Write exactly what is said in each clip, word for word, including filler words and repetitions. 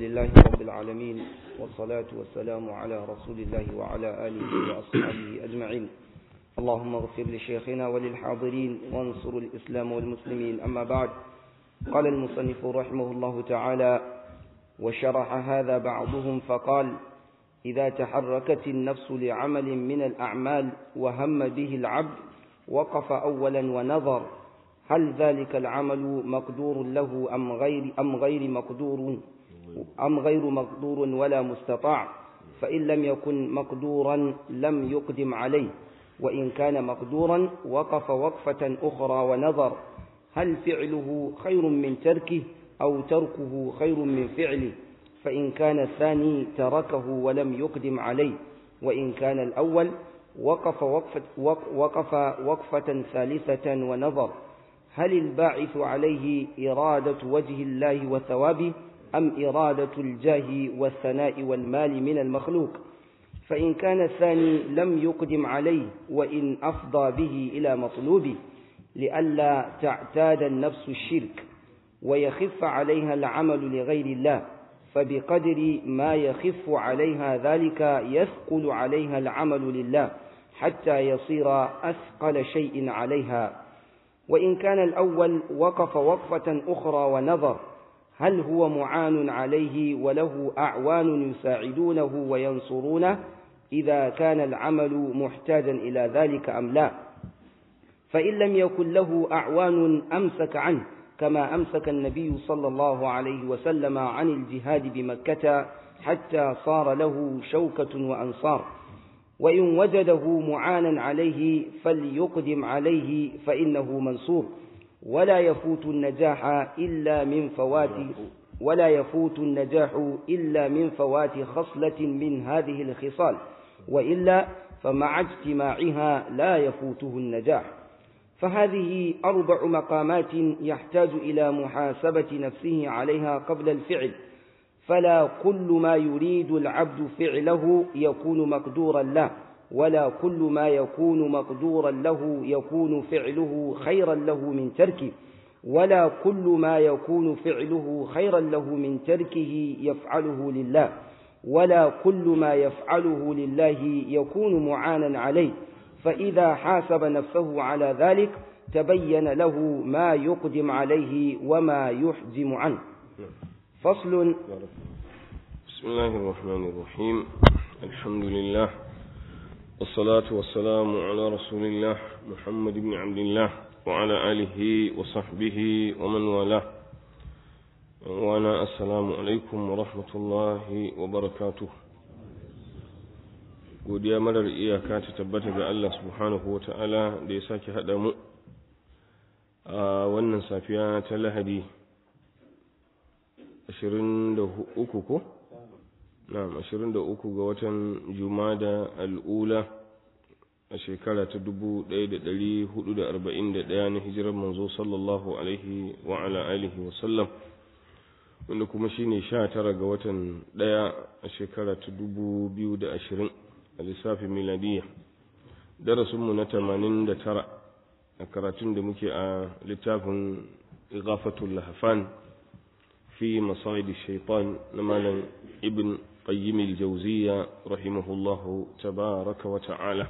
لله رب العالمين والصلاة والسلام على رسول الله وعلى آله وأصحابه أجمعين. اللهم اغفر لشيخنا وللحاضرين وانصر الإسلام والمسلمين. أما بعد، قال المصنف رحمه الله تعالى: وشرح هذا بعضهم فقال: إذا تحركت النفس لعمل من الأعمال وهم به العبد وقف أولا ونظر هل ذلك العمل مقدور له أم غير أم غير مقدور أم غير مقدور ولا مستطاع، فإن لم يكن مقدورا لم يقدم عليه، وإن كان مقدورا وقف وقفة أخرى ونظر هل فعله خير من تركه أو تركه خير من فعله، فإن كان الثاني تركه ولم يقدم عليه، وإن كان الأول وقف وقفة, وقف وقفة ثالثة ونظر هل الباعث عليه إرادة وجه الله وثوابه أم إرادة الجاه والثناء والمال من المخلوق، فإن كان الثاني لم يقدم عليه وإن أفضى به إلى مطلوبه لئلا تعتاد النفس الشرك ويخف عليها العمل لغير الله، فبقدر ما يخف عليها ذلك يثقل عليها العمل لله حتى يصير أثقل شيء عليها. وإن كان الأول وقف وقفة أخرى ونظر هل هو معان عليه وله أعوان يساعدونه وينصرونه إذا كان العمل محتاجا إلى ذلك أم لا، فإن لم يكن له أعوان أمسك عنه كما أمسك النبي صلى الله عليه وسلم عن الجهاد بمكة حتى صار له شوكة وأنصار، وإن وجده معانا عليه فليقدم عليه فإنه منصور، ولا يفوت النجاح إلا من فوات ولا يفوت النجاح إلا من فوات خصلة من هذه الخصال، وإلا فمع اجتماعها لا يفوته النجاح. فهذه أربع مقامات يحتاج إلى محاسبة نفسه عليها قبل الفعل، فلا كل ما يريد العبد فعله يكون مقدورا له، ولا كل ما يكون مقدورا له يكون فعله خيرا له من تركه، ولا كل ما يكون فعله خيرا له من تركه يفعله لله، ولا كل ما يفعله لله يكون معانا عليه، فإذا حاسب نفسه على ذلك تبين له ما يقدم عليه وما يحجم عنه. فصل. بسم الله الرحمن الرحيم. الحمد لله والصلاة والسلام على رسول الله محمد بن عبد الله وعلى آله وصحبه ومن والاه، وأنا السلام عليكم ورحمة الله وبركاته. godiya marar iyaka ta tabbata ga Allah subhanahu wa ta'ala da ya sake haɗa mu a wannan safiya ta Lahadi ashirin da uku ko? Na'am, ashirin da uku ga watan Jumada al'ula a shekara ta dubu ɗaya da ɗari hudu da arba'in da ɗaya na hijirar manzo sallallahu alaihi wa ala alihi wa sallam, wanda kuma shine sha tara ga watan ɗaya a shekara ta dubu biyu da ashirin a lissafin miladiyya. Darasinmu na tamanin da tara a karatun da muke a littafin Ighafatul Lahfan fi Masayid Shaitan na Malam Ibn Qayyim al-Jawziyya rahimahullahu tabaraka wa ta'ala.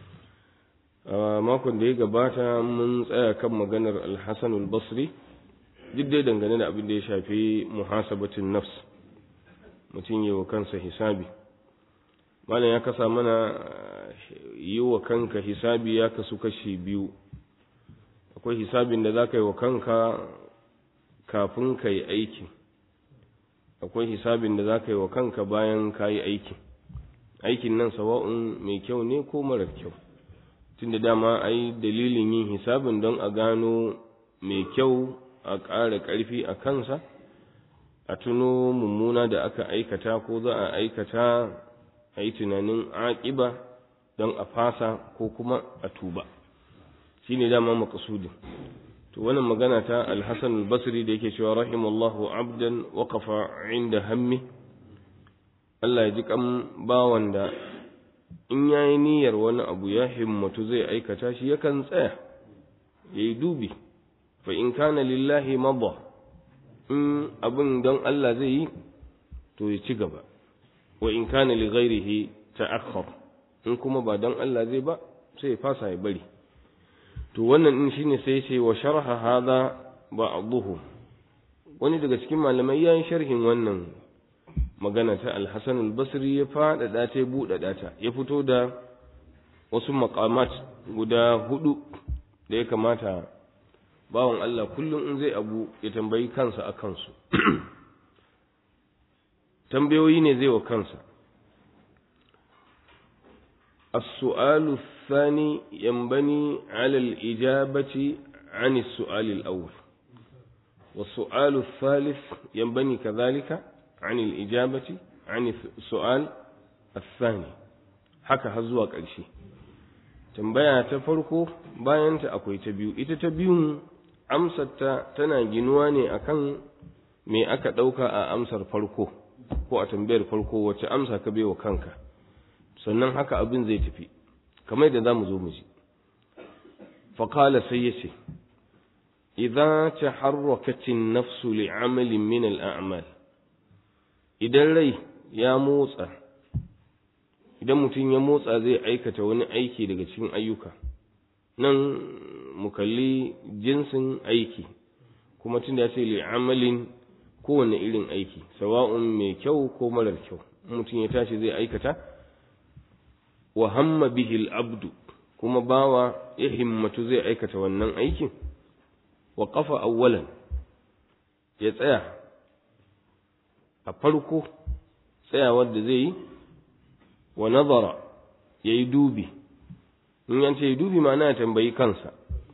A makon da ya gabata mun tsaya kan maganar Al-Hasan al-Basri, duk dai dangane da abin da ya shafi muhasabatin nafs, mutum yi wa kansa hisabi. Malam ya kasa mana yi wa kanka hisabi ya kasu kashi biyu. Akwai hisabin da za ka yi wa kanka kafin ka yi aiki, akwai hisabin da za ka yi wa kanka bayan ka yi aiki. Aikin nan sawa'un mai kyau ne ko marar kyau, tun da dama a yi dalilin yin hisabin don a gano mai kyau a ƙara ƙarfi a kansa, a tuno mummuna da aka aikata ko za a aikata, a yi tunanin aƙiba don a fasa ko kuma a tuba. Shi ne dama makasudin. To wannan magana ta Al-Hasan al-Basri da yake cewa rahimallahu abdan waqafa inda hammi, Allah ya ji kan bawan da in yayi niyyar wani abu ya himmatu zai aikata shi yakan tsaya yayi dubi, fa in kana lillahi madha, in abin don Allah zai yi to ya ci gaba wa in kana li ghairihi ta'akhkhar in kuma ba dan Allah zai ba sai ya fasa ya bari to wannan din shine sai ya ce wa sharha hadha ba'dhuhu wani daga cikin malamai yayin sharhin wannan magana ta Al-Hasan al-Basri ya faɗaɗa ta buɗaɗa ta ya fito da wasu maqamat guda hudu da ya kamata bawan Allah kullum in zai abu ya tambayi kansa a kansu tambayoyi ne zai wa kansa as-su'alu ath-thani yanbani 'ala al-ijabati 'an as-su'al al-awwal was-su'alu ath-thalith yanbani kadhalika 'an al-ijabati 'an as-su'al ath-thani haka har zuwa ƙarshe tambaya ta farko bayan ta akwai ta biyu ita ta biyun amsarta tana ginuwa ne akan me aka ɗauka a amsar farko ko a tambayar farko wacce amsa ka baiwa kanka sannan haka abin zai tafi kamar da zamu zo mu ji fa qala sai yace idza taharrakat an-nafs li'amalin min al-a'mal idan rai ya motsa idan mutum ya motsa zai aikata wani aiki daga cikin ayyuka nan mu kalli jinsin aiki kuma tunda ya ce li'amalin kowane irin aiki sawa'un mai kyau ko marar kyau mutum ya tashi zai aikata wa hamma bihi al-abdu kuma bawa ya himmatu zai aikata wannan aikin wa qafa awwalan ya tsaya a farko tsayawar da zai yi wa nazara yayi dubi in yance yayi dubi ma'ana ya tambayi kansa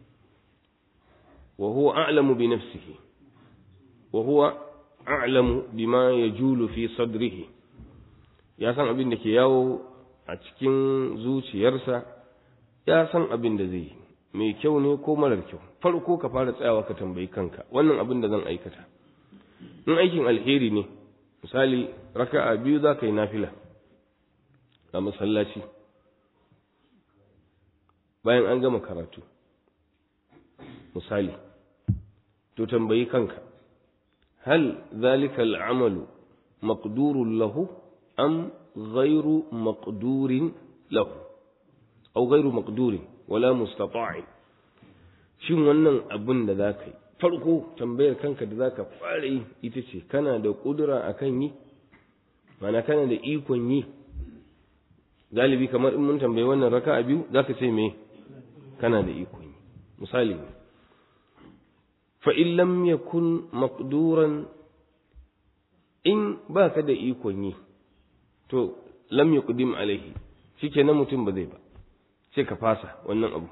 wa huwa a'lamu bi nafsihi wa huwa a'lamu bima yajulu fi sadrihi ya san abin da ke yawo a cikin zuciyarsa ya san abin da zai yi mai kyau ne ko marar kyau farko ka fara tsayawa ka tambayi kanka wannan abin da zan aikata in aikin alheri ne misali raka'a biyu za ka yi nafila a masallaci bayan an gama karatu misali to tambayi kanka hal zalika al'amalu maqdurun lahu am ghayru maqdurin lahu aw ghayru maqdurin wala mustata'in shin wannan abin da zaka yi farko tambayar kanka da zaka fara yi ita ce kana da kudura akan yi mana kana da ikon yi galibi kamar in mun tambayi wannan raka'a biyu zaka ce me kana da ikon yi misali fa in lam yakun maqduran in baka da ikon yi to lam yuqdim alaihi shikenan mutum ba zai ba sai ka fasa wannan abu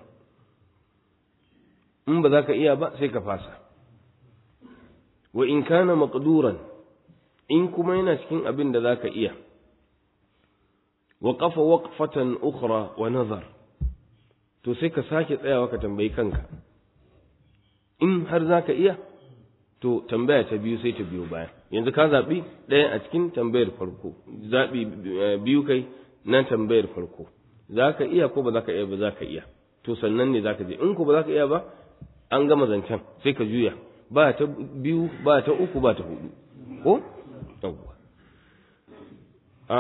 in ba za ka iya ba sai ka fasa wa in kana maqduran in kuma yana cikin abin da za ka iya وقف وقفة أخرى ونظر to sai ka sake tsayawa ka tambayi kanka in har zaka iya to tambaya ta biyu sai ta biyo baya yanzu ka zabi ɗaya a cikin tambayar farko zabi biyu kai na tambayar farko zaka iya ko ba zaka iya ba zaka iya to sannan ne zaka je in ko ba zaka iya ba an gama zancen sai ka juya ba ta biyu ba ta uku ba ta hudu ko yawwa a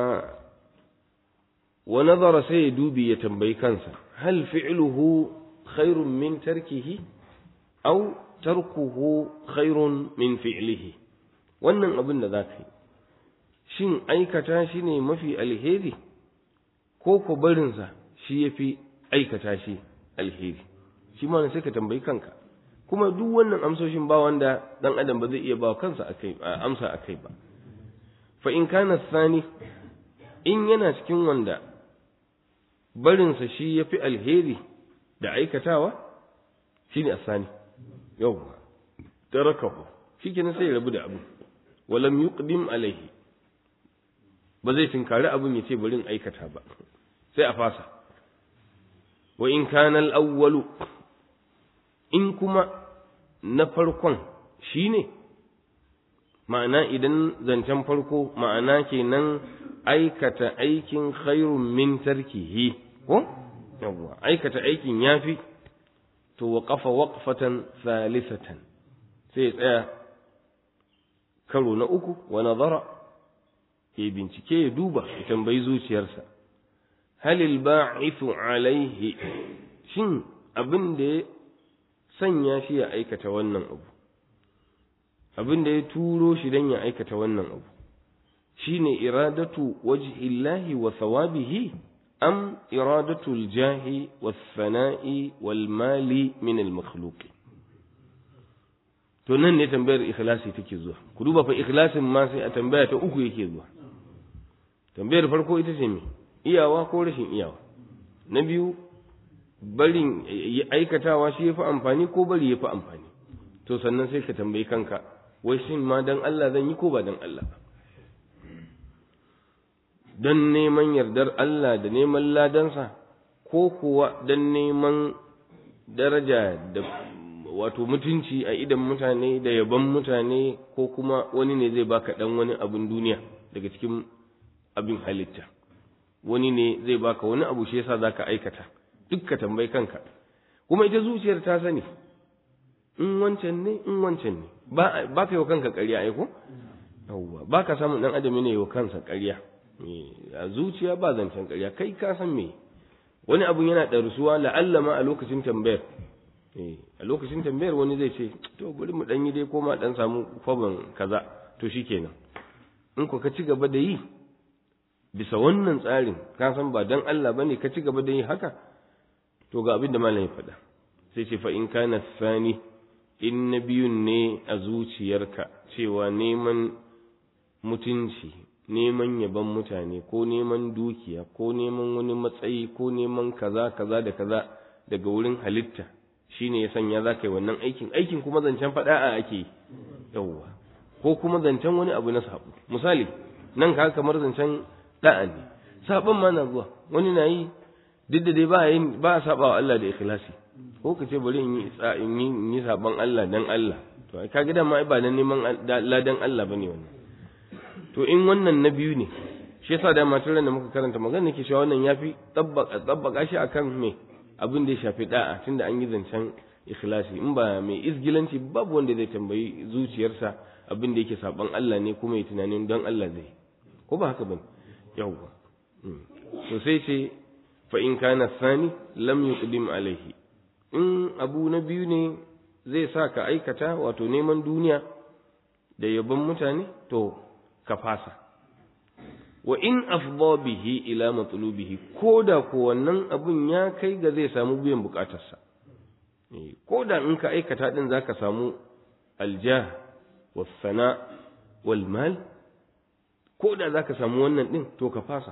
wa nazara sai dubi ya tambayi kansa hal fi'luhu khairun min tarkihi aw tarkuhu khairun min fi'lihi wannan abin da zaka yi shin aikata shi ne mafi alheri ko ko barin sa shi yafi aikata shi alheri shi ma sai ka tambayi kanka kuma duk wannan amsoshin ba wanda dan adam ba zai iya ba kansa akai amsa akai ba fa in kana thani in yana cikin wanda barinsa shi ya fi alheri da aikatawa shi ne asani yau tarakahu shi kenan sai ya rabu da abu walam yuqdim alaihi ba zai tinkari abin ya ce barin aikata ba sai a fasa wa in kana al-awwalu in kuma na farkon shine ma'ana idan zancen farko ma'ana kenan aikata aikin khairun min tarkihi ko yawa aikata aikin yafi to waqafa waqfatan thalithatan sai tsaya karo na uku wa nazara ya bincike ya duba ya tambayi zuciyarsa halil ba'ithu alaihi shin abin da ya sanya shi ya aikata wannan abu abin da ya turo shi dan ya aikata wannan abu shine iradatu wajhillahi wa thawabihi am iradatu aljahi was-sana'i wal-mali min al-makhluq to nan ne tambayar ikhlasi take zuwa ku duba fa ikhlasin ma sai a tambaya ta uku yake zuwa tambayar farko ita ce me iyawa ko rashin iyawa na biyu barin aikatawa shi yafi amfani ko bari yafi amfani to sannan sai ka tambayi kanka wai shin ma dan Allah zan yi ko ba dan Allah ba dan neman yardar Allah da neman ladansa ko kuwa dan neman daraja da wato mutunci a idan mutane da yaban mutane ko kuma wani ne zai baka dan wani abin duniya daga cikin abin halitta wani ne zai baka wani abu shi yasa zaka aikata duk ka tambayi kanka kuma ita zuciyar ta sani in wancan ne in wancan ne ba ba ka yi wa kanka ƙarya ai ko yawwa ba ka samun dan adam ne yi wa kansa ƙarya a zuciya ba zancen ƙarya kai ka san me wani abun yana ɗarsuwa la'alla ma a lokacin tambayar a lokacin tambayar wani zai ce to bari mu dan yi dai ko ma dan samu kwaban kaza to shikenan in ko ka ci gaba da yi bisa wannan tsarin ka san ba dan Allah bane ka ci gaba da yi haka to ga abin da malam ya faɗa sai ce fa in kana sani in nabiyun ne a zuciyarka cewa neman mutunci neman yaban mutane ko neman dukiya ko neman wani matsayi ko neman kaza kaza da kaza daga wurin halitta shine ya sanya za ka yi wannan aikin aikin kuma zancen faɗa a ake yi yawwa ko kuma zancen wani abu na sabo misali nan ka kamar zancen da'a ne sabon ma na zuwa wani na yi duk da dai ba yin ba saba wa Allah da ikhlasi ko ka ce bari in yi in yi in yi saban Allah dan Allah to ka ga da ma ba dan neman ladan Allah bane wannan to in wannan na biyu ne shi yasa da matar da muka karanta magana nake cewa wannan yafi tabbaka tabbaka shi akan me abin da ya shafi da'a tunda an yi zancen ikhlasi in ba mai izgilanci babu wanda zai tambayi zuciyarsa abin da yake saban Allah ne kuma ya tunanin don Allah zai ko ba haka bane yawwa to sai ce fa in kana sani lam yuqdim alaihi in abu na biyu ne zai sa ka aikata wato neman duniya da yabon mutane to ka fasa wa in afdha bihi ila matlubihi koda ko wannan abun ya kai ga zai samu biyan bukatarsa koda in ka aikata din zaka samu aljah was sana wal mal koda zaka samu wannan din to ka fasa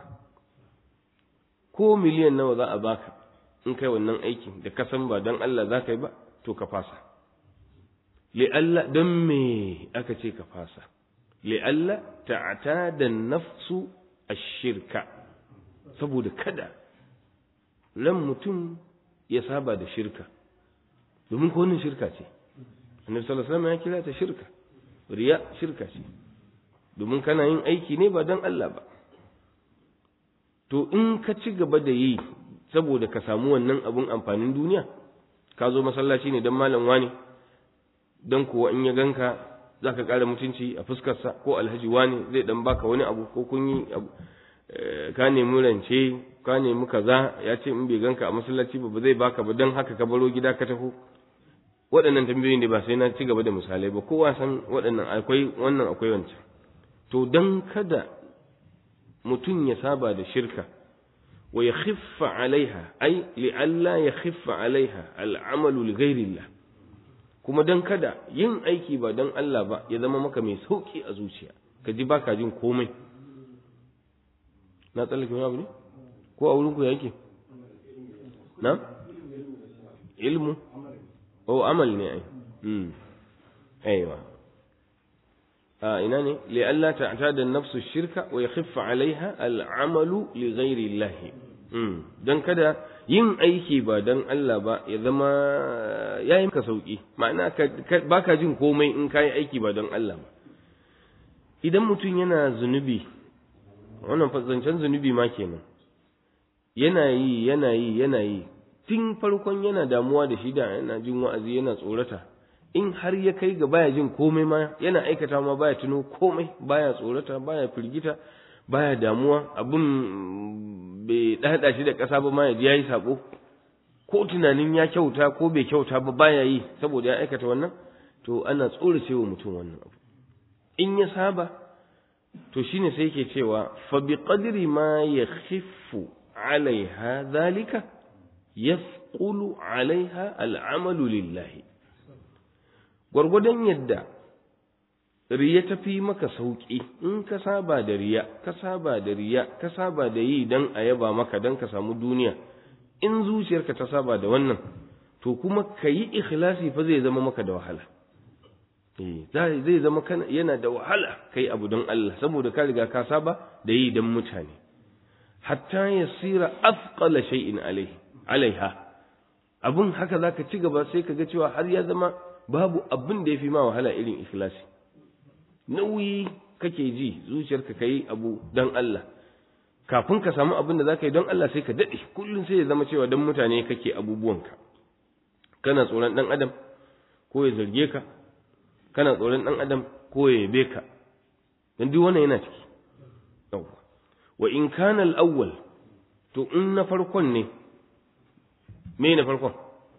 ko miliyan nawa za a baka in kai wannan aikin da ka san ba dan Allah zaka yi ba to ka fasa li Allah dan me aka ce ka fasa li Allah ta'tada an-nafsu ashirka saboda kada ran mutum ya saba da shirka domin ko wannan shirka ce annabi sallallahu alaihi wasallam ya kira ta shirka riya shirka ce domin kana yin aiki ne ba dan Allah ba to in ka ci gaba da yi saboda ka samu wannan abun amfanin duniya ka zo masallaci ne dan malam wani dan kuwa in ya ganka zaka ƙara mutunci a fuskarsa ko alhaji wani zai dan baka wani abu ko kun yi ka nemi rance ka nemi kaza ya ce in bai ganka a masallaci ba zai baka ba dan haka ka baro gida ka taho waɗannan tambayoyin ne ba sai na ci gaba da misalai ba kowa san waɗannan akwai wannan akwai wancan to dan kada mutum ya saba da shirka wa yakhiffa alaiha ai li'alla yakhiffa alaiha al'amalu li ghairillah kuma dan kada yin aiki ba dan Allah ba ya zama maka mai sauki a zuciya ka ji baka jin komai na tsallake wani abu ne ko a wurin ku yake na ilmu o amal ne ai hmm aiwa a ina ne li alla ta'tada an-nafsu shirka wa yakhiffa 'alayha al-'amalu li ghayri Allah hmm dan kada yin aiki ba dan Allah ba ya zama yayi maka sauki ma'ana baka jin komai in kai aiki ba dan Allah ba idan mutum yana zunubi wannan fazancen zunubi ma kenan yana yi yana yi yana yi tun farkon yana damuwa da shi da yana jin wa'azi yana tsorata in har ya kai ga baya jin komai ma yana aikata ma baya tuno komai baya tsorata baya firgita baya damuwa abin bai dada shi da ƙasa ba ma ya ji yayi sabo ko tunanin ya kyauta ko bai kyauta ba baya yi saboda ya aikata wannan to ana tsorace wa mutum wannan abu in ya saba to shine sai yake cewa fa bi qadri ma yakhiffu alaiha zalika yasqulu alaiha al'amalu lillahi gwargwadon yadda riya ta fi maka sauki in ka saba da riya ka saba da riya ka saba da yi dan a yaba maka dan ka samu duniya in zuciyarka ta saba da wannan to kuma kayi ikhlasi fa zai zama maka da wahala eh zai zama kana yana da wahala kai abu don Allah saboda ka riga ka saba da yi dan mutane hatta yasira afqala shay'in alaihi alaiha abun haka zaka ci gaba sai kaga cewa har ya zama babu abin da yafi ma wahala irin ikhlasi nauyi kake ji zuciyarka kai abu don Allah kafin ka samu abin da zaka yi don Allah sai ka dade kullun sai ya zama cewa dan mutane kake abubuwanka kana tsoron dan adam ko ya zarge ka kana tsoron dan adam ko ya yabe ka dan duk wannan yana ciki yawa wa in kana al-awwal to in na farkon ne me na farkon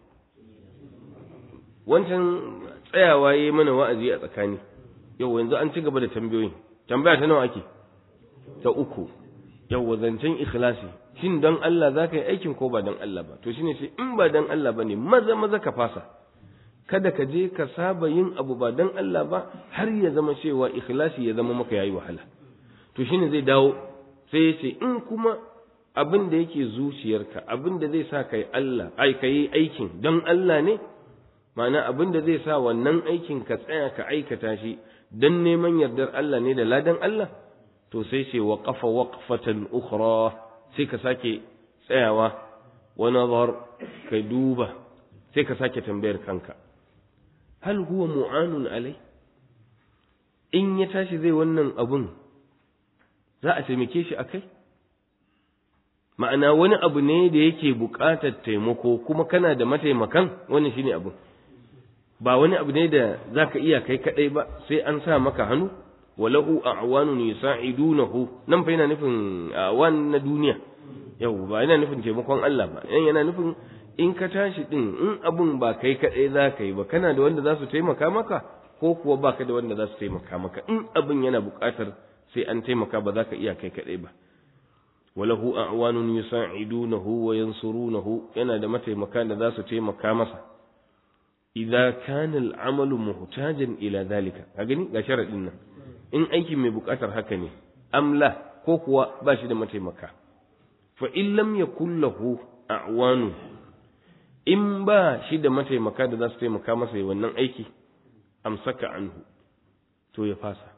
wancan tsayawa yayi mana wa'azi a tsakani yau yanzu an ci gaba da tambayoyin tambaya ta nawa ake ta uku yau zancen ikhlasi shin dan Allah zaka yi aikin ko ba dan Allah ba to shine sai in ba dan Allah bane maza maza ka fasa kada ka je ka saba yin abu ba dan Allah ba har ya zama cewa ikhlasi ya zama maka yayi wahala to shine zai dawo sai ya ce in kuma abin da yake zuciyarka abin da zai sa kai Allah ai kai aikin dan Allah ne ma'ana abin da zai sa wannan aikin ka tsaya ka aikata shi dan neman yardar Allah ne da ladan Allah to sai ce waqafa waqfatan ukhra sai ka sake tsayawa wa nazar ka duba sai ka sake tambayar kanka hal huwa mu'anun alai in ya tashi zai wannan abun za a taimake shi akai ma'ana wani abu ne da yake buƙatar taimako kuma kana da mataimakan wannan shine abu ba wani abu ne da zaka iya kai kadai ba sai an sa maka hannu walahu a'wanun yusa'idunahu nan fa yana nufin awan na duniya yau ba yana nufin taimakon Allah ba yan yana nufin in ka tashi din in abun ba kai kadai zaka yi ba kana da wanda za su taimaka maka ko kuwa baka da wanda za su taimaka maka in abun yana buƙatar sai an taimaka ba zaka iya kai kadai ba walahu a'wanun yusa'idunahu wa yansurunahu yana da mataimaka da za su taimaka masa idza kana al-amalu muhtajan ila zalika ka gani ga sharadin nan in aiki mai bukatar haka ne amla ko kuwa ba shi da mataimaka fa in lam yakul lahu a'wanu in ba shi da mataimaka da za su taimaka masa yi wannan aiki amsaka anhu to ya fasa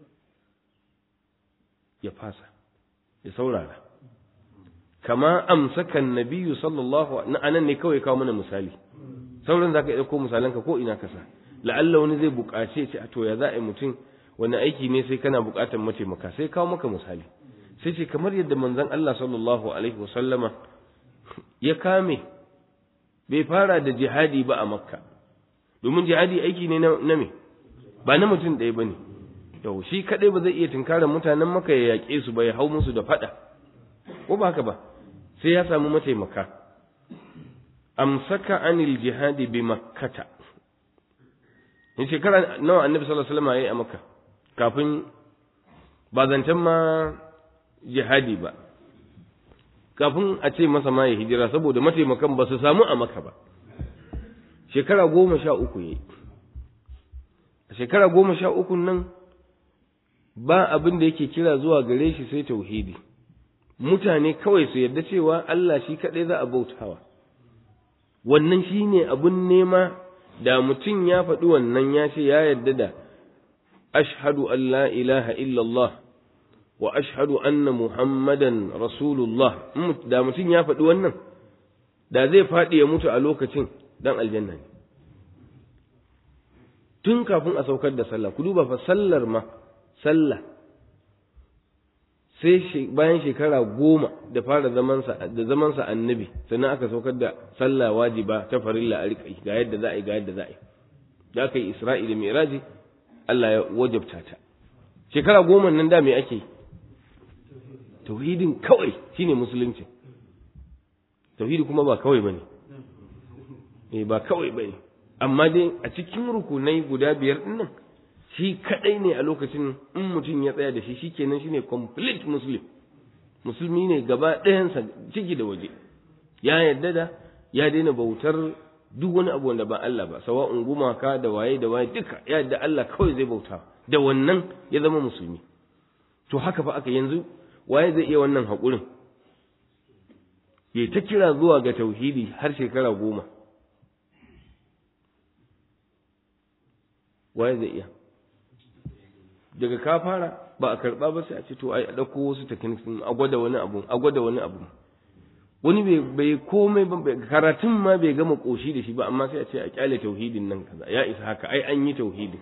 ya fasa ya saurara kama amsaka annabiyyu sallallahu alaihi anan ne kawai kawo mana misali sauran zaka dauko misalanka ko ina kasa la'alla wani zai buƙace ce to ya za a yi mutum wani aiki ne sai kana buƙatar mataimaka sai kawo maka misali sai ce kamar yadda manzon Allah sallallahu alaihi wasallama ya kame bai fara da jihadi ba a makka domin jihadi aiki ne na me ba na mutum ɗaya bane yau shi kadai ba zai iya tunkarar mutanen maka ya yaƙe su ba ya hau musu da fada ko ba haka ba sai ya samu mataimaka amsaka anil jihadi bi makkata in shekara nawa annabi sallallahu alaihi wasallam yayi a makka kafin ba zancen ma jihadi ba kafin a ce masa ma ya hijira saboda mataimakan ba su samu a makka ba shekara goma sha uku yayi a shekara goma sha uku nan ba abin da yake kira zuwa gare shi sai tauhidi mutane kawai su yarda cewa Allah shi kadai za a bautawa wannan shine abun nema da mutum ya faɗi wannan ya ce ya yarda da ashhadu an la ilaha illallah wa ashhadu anna muhammadan rasulullah da mutum ya faɗi wannan da zai faɗi ya mutu a lokacin dan aljanna ne tun kafin a saukar da sallah ku duba fa sallar ma sallah sai bayan shekara goma da fara zamansa da zamansa annabi sannan aka saukar da sallah wajiba ta farilla a riƙa ga yadda za a yi ga yadda za a yi da aka yi isra'i da mi'raji Allah ya wajabta ta shekara goma nan da me ake tauhidin kawai shine musulunci. Tauhidi kuma ba kawai bane eh ba kawai bane amma dai a cikin rukunai guda biyar din nan shi kadai ne a lokacin in mutum ya tsaya da shi shikenan shine complete muslim. Musulmi ne gaba ɗayansa ciki da waje, ya yarda da ya daina bautar duk wani abu wanda ba Allah ba, sawa'un gumaka da waye da waye duka ya yarda Allah kawai zai bauta, da wannan ya zama musulmi. To haka fa aka yanzu waye zai iya wannan haƙurin ya ta kira zuwa ga tauhidi har shekara goma? Waye zai iya? Daga ka fara ba a karɓa ba sai a ce to ai a ɗauko wasu techniques a gwada wani abu a gwada wani abu wani bai bai komai ba karatun ma bai gama koshi da shi ba amma sai a ce a kyale tauhidin nan kaza ya isa haka ai an yi tauhidi.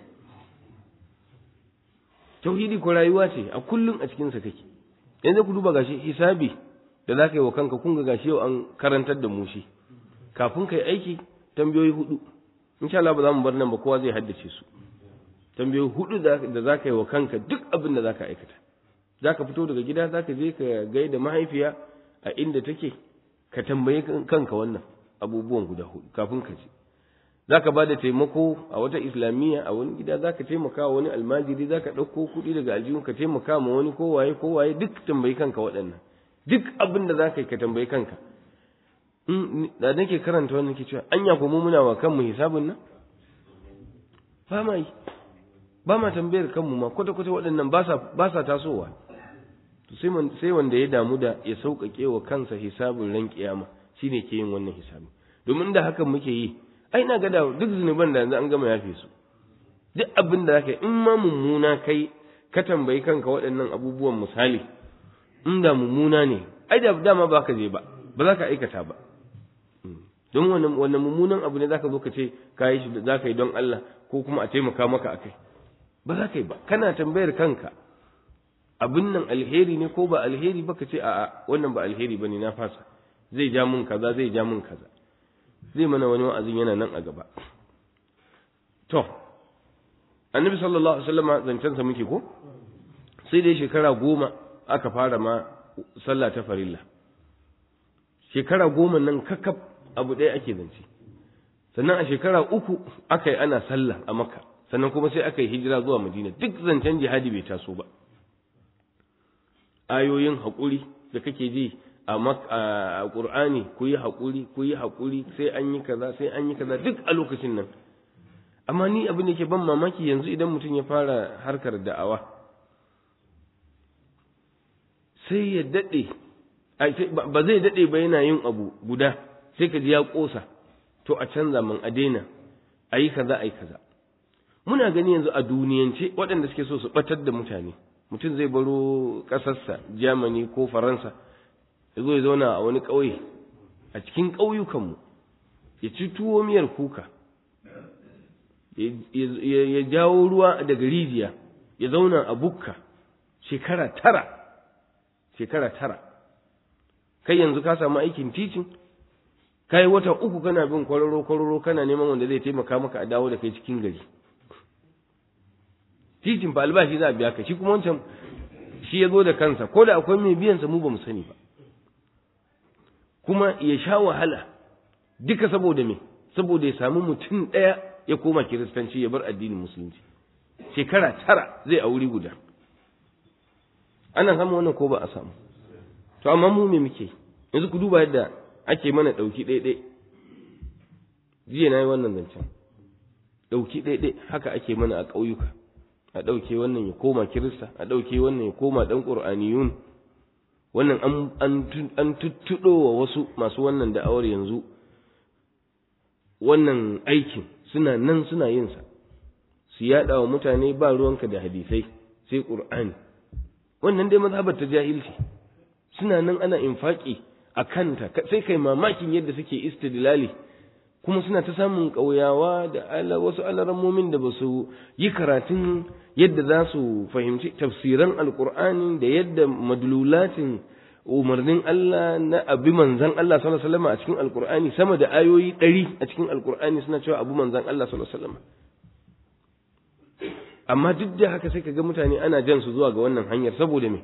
Tauhidi ko rayuwa ce a kullum a cikin sa kake. Yanzu ku duba gashi hisabi da za ka yi wa kanka kun ga gashi yau an karantar da mu shi kafin kai aiki tambayoyi hudu insha Allah ba za mu bar nan ba kowa zai haddace su. Tambayoyi hudu da za ka yi wa kanka duk abin da za ka aikata. Za ka fito daga gida za ka je ka gaida mahaifiya a inda take ka tambayi kanka wannan abubuwan guda hudu kafin ka je. Za ka ba da taimako a wata islamiyya a wani gida za ka taimaka wa wani almajiri za ka ɗauko kuɗi daga aljihun ka taimaka ma wani kowaye kowaye duk tambayi kanka waɗannan. Duk abin da za ka yi ka tambayi kanka. Da nake karanta wannan ke cewa anya ko mu muna wa kanmu hisabun nan? Ba ma yi. Ba ma tambayar kanmu ma kwata-kwata waɗannan ba sa tasowa. To sai wanda ya damu da ya sauƙaƙe wa kansa hisabin ran kiyama shine ke yin wannan hisabi. Domin da hakan muke yi, ai na ga da duk zunuban da yanzu an gama yafe su. Duk abin da zaka yi in ma mummuna kai ka tambayi kanka waɗannan abubuwan misali, in da mummuna ne, ai da dama ba ka je ba, ba za ka aikata ba. Don wannan wannan mummunan abu ne zaka zo ka ce ka yi shi zaka yi don Allah ko kuma a taimaka maka akai. Ba za ka yi ba, kana tambayar kanka abin nan alheri ne ko ba alheri ba ka ce a'a wannan ba alheri ba ne na fasa zai ja mun kaza zai ja mun kaza zai mana wani wa'azin yana nan a gaba. To annabi sallallahu alaihi wasallam zancensa muke ko sai dai shekara goma aka fara ma sallah ta farilla. Shekara goma nan kakaf abu ɗaya ake zance, sannan a shekara uku aka yi ana sallah a Makka, sannan kuma sai aka yi hijira zuwa Madina. Duk zancen jihadi bai taso ba. Ayoyin haƙuri da kake ji a Qur'ani, ku yi haƙuri ku yi haƙuri sai an yi kaza sai an yi kaza duk a lokacin nan. Amma ni abin da ke ban mamaki yanzu idan mutum ya fara harkar da'awa sai ya daɗe ba zai daɗe ba yana yin abu guda sai ka ji ya ƙosa to a canza man a daina a yi kaza a yi kaza. Muna gani yanzu a duniyance waɗanda suke so su ɓatar da mutane, mutum zai baro ƙasarsa Germany ko Faransa ya zo ya zauna a wani ƙauye a cikin ƙauyukanmu ya ci tuwo miyar kuka ya jawo ruwa daga rijiya ya zauna a bukka shekara tara shekara tara kai yanzu ka samu aikin titin kai wata uku kana bin kwararo kwararo kana neman wanda zai taimaka maka a dawo da kai cikin gari. Titin fa albashi za a biya ka, shi kuma wancan shi ya zo da kansa ko da akwai mai biyan sa mu ba mu sani ba. Kuma ya sha wahala duka saboda me? Saboda ya samu mutum ɗaya ya koma kiristanci ya bar addinin musulunci. Shekara tara zai a wuri guda. Ana samu wannan ko ba a samu? To amma mu me muke? Yanzu ku duba yadda ake mana ɗauki ɗaiɗai. Jiya na yi wannan zancen. Ɗauki ɗaiɗai haka ake mana a ƙauyuka. A ɗauke wannan ya koma Kirista, a ɗauke wannan ya koma ɗan Ƙur'aniyun. Wannan an tuttuɗo wa wasu masu wannan da'awar yanzu. Wannan aikin suna nan suna yin sa. Su yaɗa wa mutane ba ruwanka da hadisai sai Ƙur'ani. Wannan dai mazhabar ta jahilci. Suna nan ana infaki a kanta sai kai mamakin yadda suke istidlali kuma suna ta samun ƙauyawa da ala wasu alarammomin da ba su yi karatun yadda za su fahimci tafsiran alƙur'ani da yadda madlulatin umarnin Allah na abi manzan Allah sallallahu alaihi wasallam a cikin alƙur'ani sama da ayoyi ɗari a cikin alƙur'ani suna cewa abu manzan Allah sallallahu alaihi wasallam. Amma duk da haka sai ka ga mutane ana jan su zuwa ga wannan hanyar saboda me?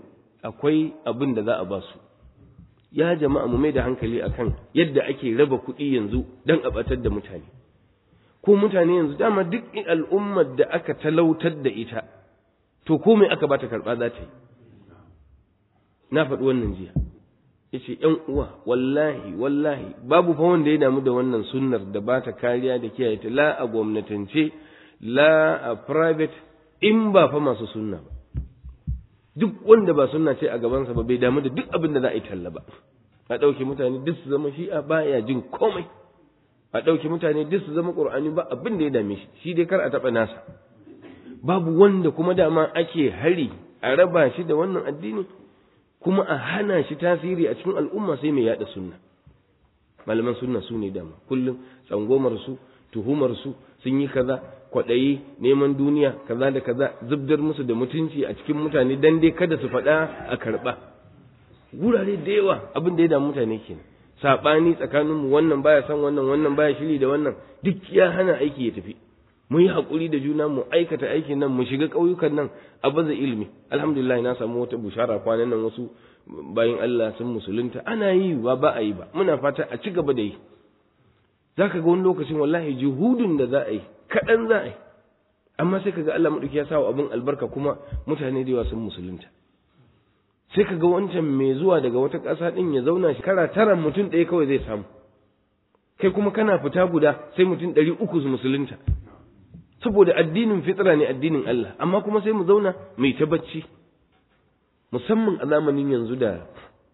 akwai abin da za a ba su. Ya jama'a mu mai da hankali akan yadda ake raba kuɗi yanzu don a ɓatar da mutane. Ko mutane yanzu dama duk al'ummar da aka talautar da ita, to komai aka ba ta karɓa za ta yi. Na faɗi wannan jiya. Ya ce ‘yan uwa, wallahi, wallahi, babu fa wanda ya damu da wannan sunnar da ba ta kariya da kiyaye ta la a gwamnatance, la a private, in ba fa masu sunna ba. Duk wanda ba sunna ce a gabansa ba bai damu da duk abin da za a yi talla ba. A ɗauke mutane duk su zama shi'a baya jin komai. A ɗauke mutane duk su zama ƙur'ani ba abin da ya dame shi, shi dai kar a taɓa nasa. Babu wanda kuma dama ake hari a raba shi da wannan addini, kuma a hana shi tasiri a cikin al'umma sai mai yaɗa sunna. Malaman sunna su ne dama, kullum tsangomar su, tuhumar su, sun yi kaza, kwaɗayi, neman duniya, kaza da kaza, zubdar musu da mutunci a cikin mutane dan dai kada su faɗa a karɓa. Gurare da yawa abin da ya damu mutane kenan. Saɓani tsakaninmu, wannan baya son wannan, wannan baya shiri da wannan, duk ya hana aiki ya tafi. Mu yi haƙuri da juna, mu aikata aikin nan, mu shiga ƙauyukan nan a baza ilimi. Alhamdulillah na samu wata bushara kwanan nan, wasu bayin Allah sun musulunta. Ana yi ba ba a yi ba, muna fata a ci gaba da yi. Za ka ga wani lokacin wallahi juhudun da za a yi kaɗan za a yi, amma sai ka ga Allah maɗauki ya sa wa abin albarka kuma mutane da yawa sun musulunta. Sai ka ga wancan mai zuwa daga wata ƙasa ɗin ya zauna shekara tara mutum ɗaya kawai zai samu, kai kuma kana fita guda sai mutum ɗari uku su musulunta. Saboda addinin fitra ne, addinin Allah, amma kuma sai mu zauna mai ta bacci, musamman a zamanin yanzu da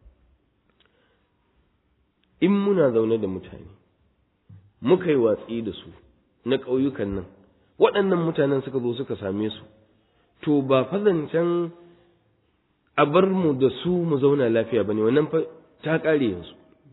in muna zaune da mutane muka yi watsi da su na ƙauyukan nan, waɗannan mutanen suka zo suka same su, to ba fazancen a bar mu da su mu zauna lafiya ba ne, wannan fa ta ƙare yanzu.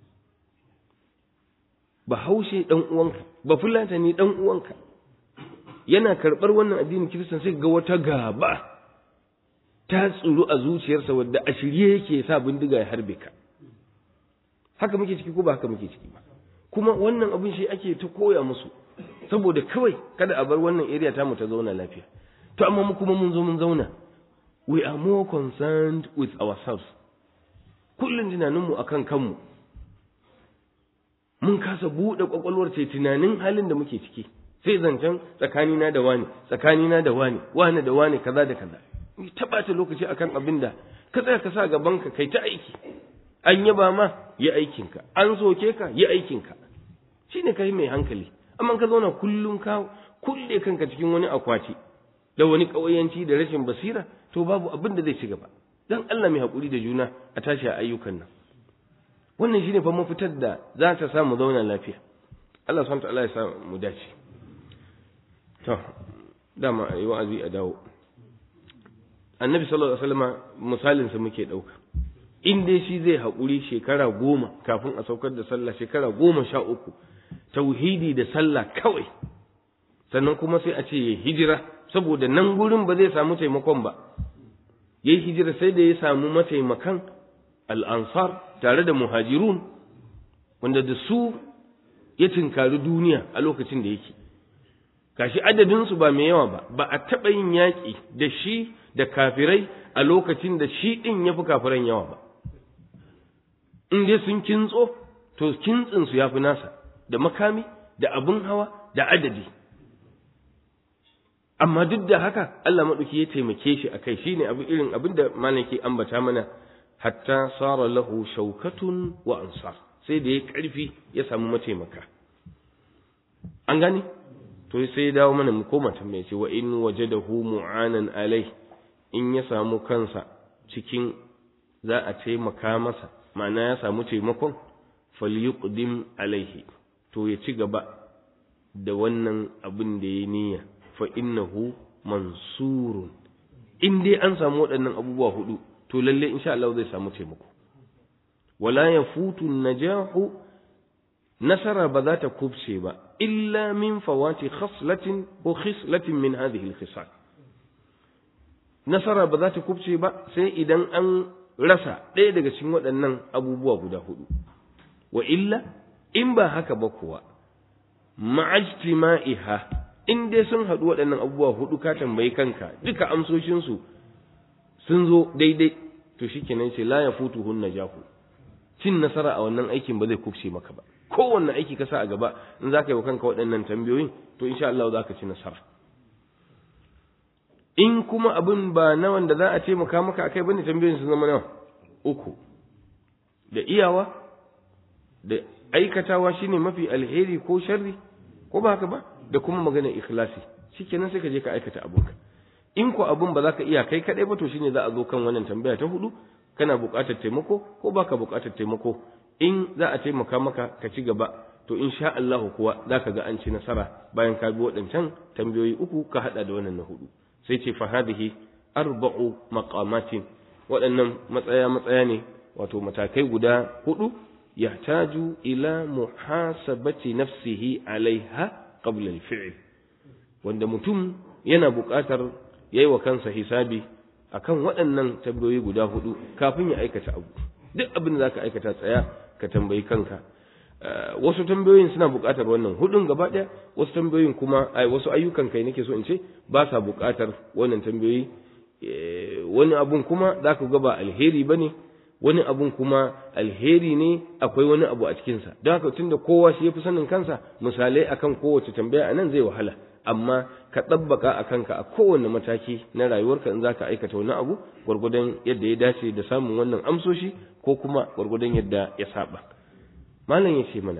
Ba haushe ɗan uwanka, ba fulatani ɗan uwanka yana karɓar wannan addinin Kiristan, sai ga wata gaba ta tsuru a zuciyarsa wadda a shirye yake sa bindiga ya harbe ka. Haka muke ciki ko ba haka muke ciki ba? Kuma wannan abin shi ake ta koya musu, saboda kawai kada a bar wannan area ta mu ta zauna lafiya. To amma mu kuma mun zo mun zauna, we are more concerned with ourselves. Kullum tunaninmu akan kanmu, mun kasa buɗe ƙwaƙwalwar ce tunanin halin da muke ciki. Sai zancen tsakanina da wani, tsakanina da wani, wani da wani, kaza da kaza. Ni taɓata lokaci akan abin da ka tsaya ka sa gabanka kai ta aiki. An yaba ma yi aikinka, an soke ka yi aikinka. Shi ne kai mai hankali. Amma ka zauna kullum ka kulle kanka cikin wani akwati da wani ƙauyanci da rashin basira, to babu abin da zai ci gaba. Dan Allah mai haƙuri da juna a tashi a ayyukan nan. Wannan shine fa mafitar da za ta sa mu zauna lafiya. Allah subhanahu wa ta'ala ya sa mu dace. To, dama a yi wa'azi a dawo. Annabi sallallahu alaihi wasallam misalinsa muke ɗauka. In dai shi zai haƙuri shekara goma kafin a saukar da sallah, shekara goma sha uku, tauhidi da sallah kawai, sannan kuma sai a ce ya hijira, saboda nan gurin ba zai samu taimakon ba. Ya yi hijira sai da ya samu mataimakan al'ansar tare da muhajirun, wanda da su ya tinkari duniya a lokacin da yake. Kashi adadinsu ba mai yawa ba, ba a taɓa yin yaƙi da shi da kafirai a lokacin da shi ɗin ya fi kafiran yawa ba. In dai sun kintso, to kintsinsu ya fi nasa, da makami, da abin hawa, da adadi. Amma duk da haka, Allah maɗauki ya taimake shi a kai, shi ne irin abin da malaki ambata mana, hatta sara lahu shaukatun wa ansar, sai da ya ƙarfi ya samu mataimaka. An gane? To sai ya dawo mana mu koma tambaye ce wa in wajadahu mu'anan alai, in ya samu kansa cikin za a taimaka masa, ma'ana ya samu taimakon, falyuqdim alaihi, to ya ci gaba da wannan abin da ya niyya, fa innahu mansurun. In dai an samu waɗannan abubuwa hudu, to lalle insha Allah zai samu taimako. Wala yafutu najahu, nasara ba za ta kubce ba, illa min fawati khaslatin ko khislatin min hadhihi al-khisal. Nasara ba za ta kubce ba sai idan an rasa ɗaya daga cikin waɗannan abubuwa guda hudu. Wa illa in ba haka ba kuwa, ma'ajtima'iha, in dai sun haɗu waɗannan abubuwa hudu ka tambayi kanka, duka amsoshinsu sun zo daidai, to shikenan ce la yafutuhun najahu cin nasara a wannan aikin ba zai kubce maka ba kowanne aiki ka sa a gaba in zaka yi wa kanka waɗannan tambayoyin to insha Allah zaka ci nasara in kuma abin ba na wanda za a taimaka maka akai bane tambayoyin su zama nawa uku da iyawa da aikatawa shine mafi alheri ko sharri ko ba haka ba da kuma maganar ikhlasi shikenan sai ka je ka aikata abunka in ko abun ba za ka iya kai kadai ba to shine za a zo kan wannan tambaya ta hudu kana buƙatar taimako ko baka buƙatar taimako in za a taimaka maka ka ci gaba to insha Allah kuwa za ka ga an ci nasara bayan ka bi waɗancan tambayoyi uku ka hada da wannan na hudu sai ce fa hadhihi arba'u maqamatin waɗannan matsaya matsaya ne wato matakai guda hudu yahtaju ila muhasabati nafsihi alaiha qabla al-fi'l wanda mutum yana buƙatar yayi wa kansa hisabi akan waɗannan tambayoyi guda hudu kafin ya aikata abu duk abin da zaka aikata tsaya ka tambayi kanka wasu tambayoyin suna buƙatar wannan hudun gaba ɗaya wasu tambayoyin kuma ai wasu ayyukan kai nake so in ce ba sa buƙatar wannan tambayoyi wani abun kuma zaka ga ba alheri bane wani abun kuma alheri ne akwai wani abu a cikinsa don haka tunda kowa shi ya fi sanin kansa misalai akan kowace tambaya a nan zai wahala amma ka ɗabbaka a kanka a kowane mataki na rayuwarka in za ka aikata wani abu gwargwadon yadda ya dace da samun wannan amsoshi ko kuma gwargwadon yadda ya saba malam ya ce mana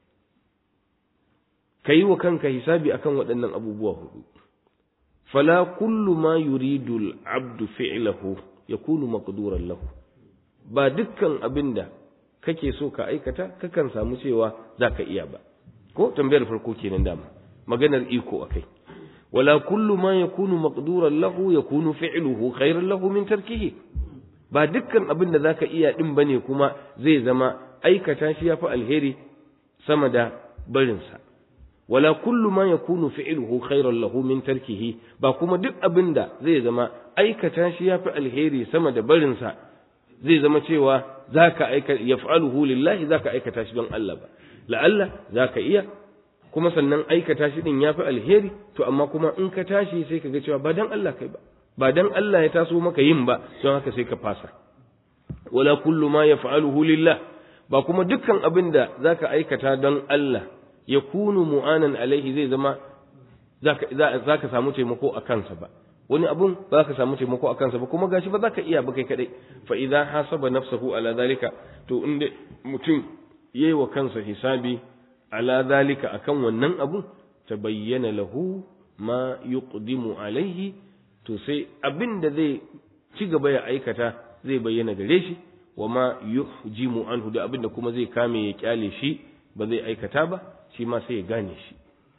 ka yi wa kanka hisabi akan waɗannan abubuwa hudu fala kullu ma yuridu al-abdu fi'lahu yakunu maqduran lahu ba dukkan abinda kake so ka aikata kakan samu cewa zaka iya ba ko tambayar farko kenan dama maganar iko akai wala kullu ma yakunu maqduran lahu yakunu fi'luhu khayran lahu min tarkihi ba dukkan abinda zaka iya din bane kuma zai zama aikata shi yafi alheri sama da barinsa wala kullu ma yakunu fi'luhu khayran lahu min tarkihi ba kuma duk abinda zai zama aikata shi yafi alheri sama da barinsa zai zama cewa zaka aika yaf'aluhu lillahi zaka aikata shi don Allah ba la'alla zaka iya kuma sannan aikata shi din yafi alheri to amma kuma in ka tashi sai kaga cewa ba dan Allah kai ba ba dan Allah ya taso maka yin ba don haka sai ka fasa wala kullu ma yaf'aluhu lillah ba kuma dukkan abinda zaka aikata don Allah yakunu mu'anan alaihi zai zama zaka zaka samu taimako a kansa ba wani abun ba ka samu taimako a kansa ba kuma gashi ba za ka iya ba kai kadai fa idza hasaba nafsahu ala zalika to inda mutum yayi wa kansa hisabi ala zalika akan wannan abu tabayyana lahu ma yuqdimu alaihi to sai abin da zai ci gaba ya aikata zai bayyana gare shi wa ma yuhjimu anhu da abin da kuma zai kame ya kyale shi ba zai aikata ba shi ma sai ya gane shi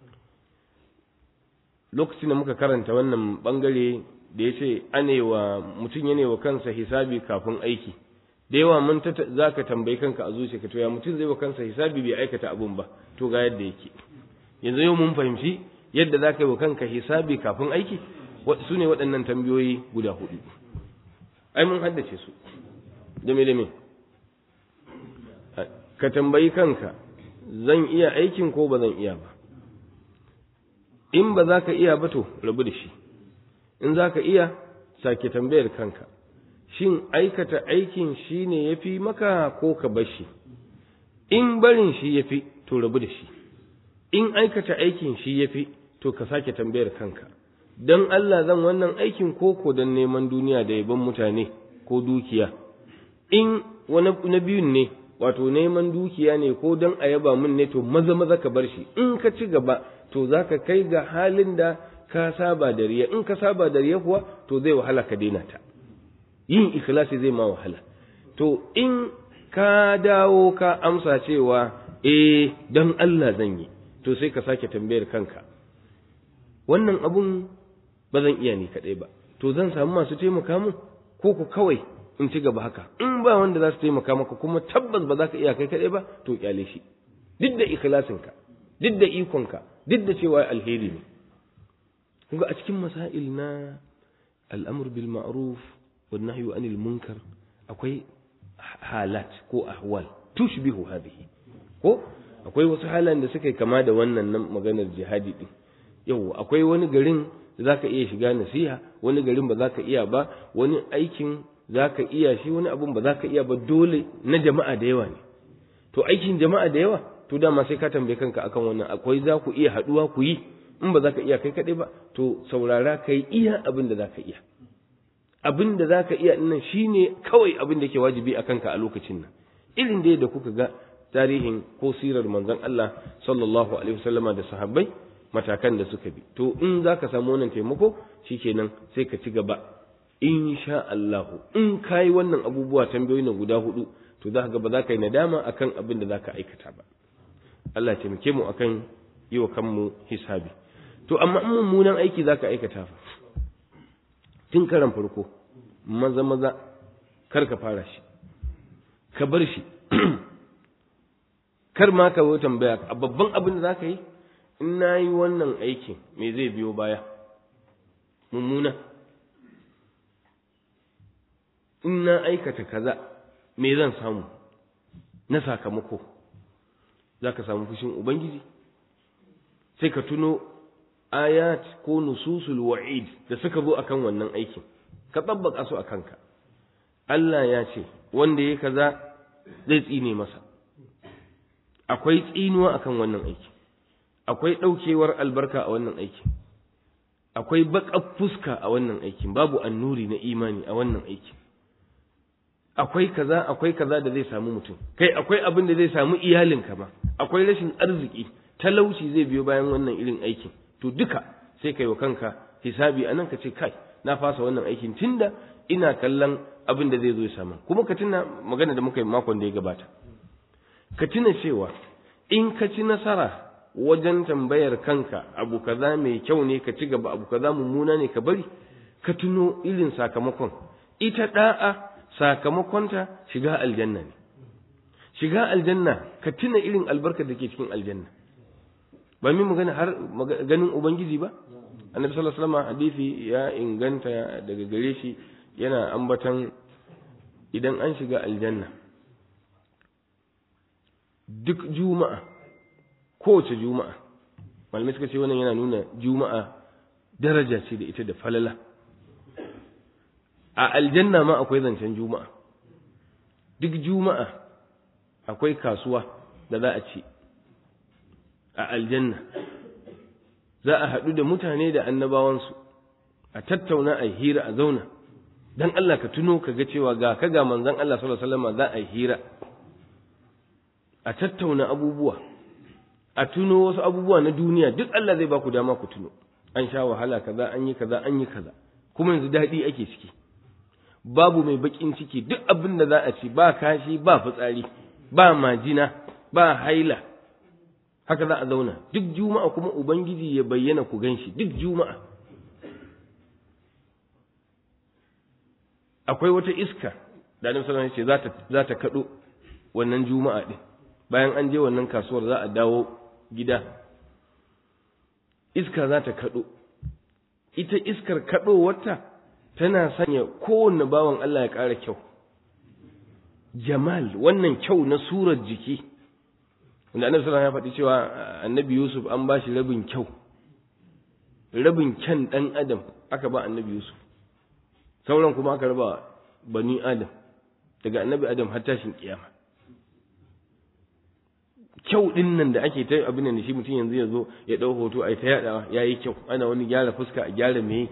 lokacin da muka karanta wannan bangare da ya ce anewa mutum ya wa kansa hisabi kafin aiki da yawa mun ta za ka tambayi kanka a zuciya to ya mutum zai wa kansa hisabi bai aikata abun ba to ga yadda yake yanzu yau mun fahimci yadda za ka yi wa kanka hisabi kafin aiki su ne waɗannan tambayoyi guda hudu ai mun haddace su dame dame ka tambayi kanka zan iya aikin ko ba zan iya ba in ba za ka iya ba to rabu da shi in za ka iya sake tambayar kanka shin aikata aikin shi ne ya fi maka ko ka bar shi in barin shi ya fi to rabu da shi in aikata aikin shi ya fi to ka sake tambayar kanka don Allah zan wannan aikin ko ko don neman duniya da yaban mutane ko dukiya in wani na biyun ne wato neman dukiya ne ko don a yaba mun ne to maza maza ka bar shi in ka ci gaba to za ka kai ga halin da ka saba da riya in ka saba da riya kuwa to zai wahala ka daina ta yin ikhlasi zai ma wahala to in ka dawo ka amsa cewa eh dan Allah zan yi to sai ka sake tambayar kanka wannan abun ba zan iya ni kadai ba to zan samu masu taimaka mu ko ku kawai in ci gaba haka in ba wanda za su taimaka maka kuma tabbas ba za ka iya kai kadai ba to kyale shi duk da ikhlasinka duk da ikonka duk da cewa alheri ne kuma a cikin masail na al'amr bil ma'ruf wan nahyu anil munkar akwai halat ko ahwal tushbihu hadhihi ko akwai wasu halan da suka kama da wannan nan maganar jihadi din yau akwai wani garin da zaka iya shiga nasiha wani garin ba zaka iya ba wani aikin zaka iya shi wani abun ba zaka iya ba dole na jama'a da yawa ne to aikin jama'a da yawa to dama sai ka tambaye kanka akan wannan akwai za ku iya haduwa ku yi in ba zaka iya kai kadai ba to saurara kai iya abin da zaka iya abin da zaka iya dinnan shine kawai abin da yake wajibi akan ka a lokacin nan irin dai da kuka ga tarihin ko sirar manzon Allah sallallahu alaihi wasallama da sahabbai matakan da suka bi to in zaka samu wannan taimako shikenan sai ka ci gaba insha Allah in kai wannan abubuwa tambayoyin guda hudu to za ka ga ba za ka yi nadama akan abin da za ka aikata ba Allah ya taimake mu akan yi wa kanmu hisabi to amma in mummunan aiki za ka aikata fa tun karan farko maza maza kar ka fara shi ka bar shi kar ma ka zo tambaya a babban abin da za ka yi in na yi wannan aikin me zai biyo baya mummuna in na aikata kaza me zan samu na sakamako za ka samu fushin ubangiji sai ka tuno ayat ko nususul wa'id da suka zo akan wannan aikin ka tabbaka su akan ka Allah ya ce wanda ya kaza zai tsine masa akwai tsinuwa akan wannan aiki akwai daukewar albarka a wannan aiki akwai baƙar fuska a wannan aikin babu annuri na imani a wannan aikin akwai kaza akwai kaza da zai samu mutum kai akwai abin da zai samu iyalinka ma akwai rashin arziki talauci zai biyo bayan wannan irin aikin to duka sai kai wa kanka hisabi anan ka ce kai na fasa wannan aikin tunda ina kallon abin da zai zo ya samu kuma ka tuna magana da muka yi makon da ya gabata ka tuna cewa in ka ci nasara wajen tambayar kanka abu kaza mai kyau ne ka ci gaba abu kaza mummuna ne ka bari ka tuno irin sakamakon ita da'a sakamakonta shiga aljanna ne shiga aljanna ka tuna irin albarkar da ke cikin aljanna ba min magana har ganin ubangiji ba annabi sallallahu alaihi wasallam hadisi ya inganta daga gare shi yana ambatan idan an shiga aljanna duk juma'a kowace juma'a malamai suka ce wannan yana nuna juma'a daraja ce da ita da falala a aljanna ma akwai zancen juma'a duk juma'a akwai kasuwa da za a ci a aljanna za a haɗu da mutane da annabawansu a tattauna a hira a zauna dan Allah ka tuno ka ga cewa ga ka ga manzon Allah sallallahu alaihi wasallam za a yi hira a tattauna abubuwa a tuno wasu abubuwa na duniya duk Allah zai ba ku dama ku tuno an sha wahala kaza an yi kaza an yi kaza kuma yanzu daɗi ake ciki babu mai bakin ciki duk abin da za a ci ba kashi ba fitsari ba majina ba haila haka za a zauna duk juma'a kuma ubangiji ya bayyana ku ganshi duk juma'a akwai wata iska da Annabi sallallahu alaihi wasallam ya ce za ta kado wannan juma'a din bayan an je wannan kasuwar za a dawo gida iska za ta kado ita iskar kadowarta tana sanya kowanne bawan Allah ya ƙara kyau jamal wannan kyau na surar jiki wanda Annabi sallallahu alaihi wasallam ya faɗi cewa Annabi Yusuf an ba shi rabin kyau rabin kyan dan adam aka ba Annabi Yusuf sauran kuma aka raba bani adam daga Annabi Adam har tashin kiyama kyau din nan da ake ta abin da shi mutum yanzu ya zo ya dau hoto ai ta yadawa yayi kyau ana wani gyara fuska a gyara meye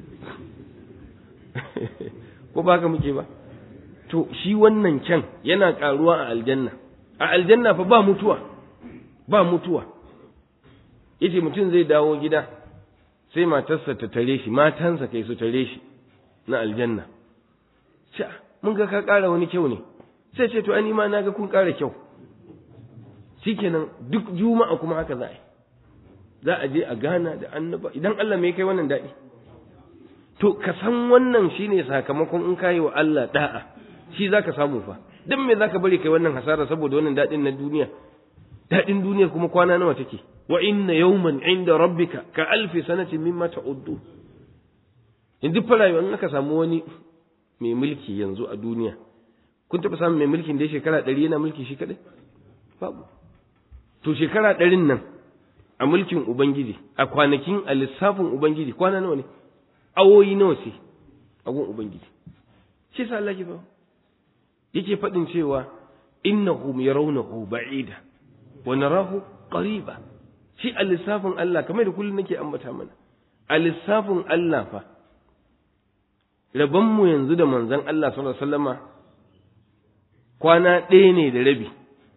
ko ba ka muke ba to shi wannan kyan yana karuwa a aljanna a aljanna fa ba mutuwa ba mutuwa yace mutum zai dawo gida sai matarsa ta tare shi matansa kai su tare shi na aljanna ce mun ga ka ƙara wani kyau ne sai ce to ani ma naga kun ƙara kyau shikenan duk juma'a kuma haka za a yi za a je a gana da annaba idan Allah mai kai wannan daɗi to ka san wannan shine sakamakon in kayi wa Allah da'a shi zaka samu fa dan me zaka bari kai wannan hasara saboda wannan daɗin na duniya daɗin duniya kuma kwana nawa take wa inna yawman inda rabbika ka alfi sanatin mimma ta'uddu in duk farayo in aka samu wani mai mulki yanzu a duniya kun taɓa samun mai mulkin da shekara ɗari yana mulki shi kaɗai babu to shekara ɗarin nan a mulkin ubangiji a kwanakin a lissafin ubangiji kwana nawa ne awoyi nawa ce a gun ubangiji shi sa Allah ba yake faɗin cewa innahum yarawnahu ba'ida wa narahu qariba. Shi a lissafin Allah kamar da kullum nake ambata mana, a lissafin Allah fa rabon mu yanzu da manzon Allah sallallahu alaihi wasallama kwana ɗaya ne da rabi.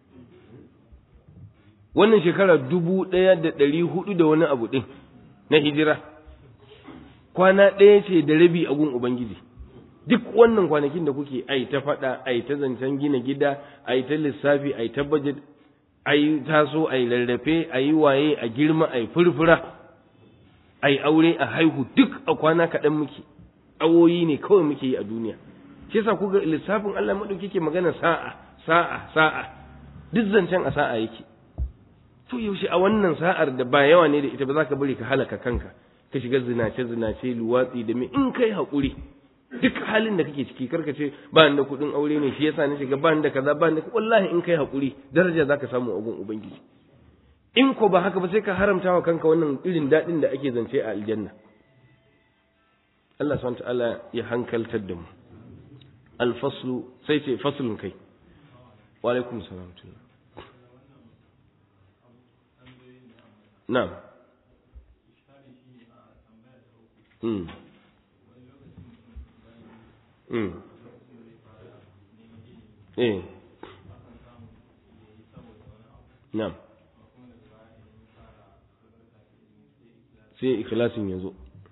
Wannan shekara dubu ɗaya da ɗari hudu da wani abu ɗin na hijira, kwana ɗaya ce da rabi a gun Ubangiji. Duk wannan kwanakin da kuke ai ta faɗa, ai ta zancen gina gida, ai ta lissafi, ai ta budget, ai taso, ai rarrafe, ai waye, a girma, ai furfura, ai aure, a haihu, duk a kwana kaɗan muke. Awoyi ne kawai muke yi a duniya. Shi yasa kuga lissafin Allah madauki ke magana sa'a, sa'a, sa'a. Duk zancen a sa'a yake. To yaushe a wannan sa'ar da ba yawa ne da ita ba za ka bari ka halaka kanka, ka shiga zinace zinace luwatsi da me in kai haƙuri. Duk halin da kake ciki karka ce ba ni da kuɗin aure ne shi yasa na shiga ba ni da kaza ba ni da wallahi in kai haƙuri daraja zaka samu a gun ubangiji. In ko ba haka ba sai ka haramta wa kanka wannan irin daɗin da ake zance a aljanna. Allah subhanahu wa ta'ala ya hankaltar da mu. Al-faslu sai ce faslun kai. Wa alaikum salam. Na'am. Mm. Mm. Eh. Na'am. Sai ikhlasin yazo.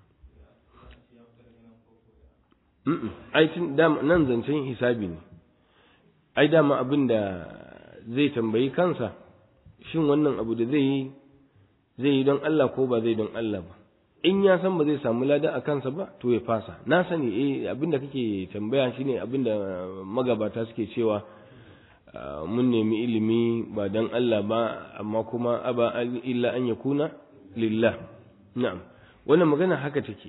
Mm. Ai tun da nan zancen hisabi ne. Ai dama abin da zai tambayi kansa shin wannan abu da zai yi zai yi don Allah ko ba zai don Allah ba. In ya san ba zai samu lada a kansa ba to ya fasa. Na sani eh abinda kake tambaya shine abinda magabata suke cewa mun nemi ilimi ba don Allah ba amma kuma aba illa an yakuna lillah. Na'am. Wannan magana haka take.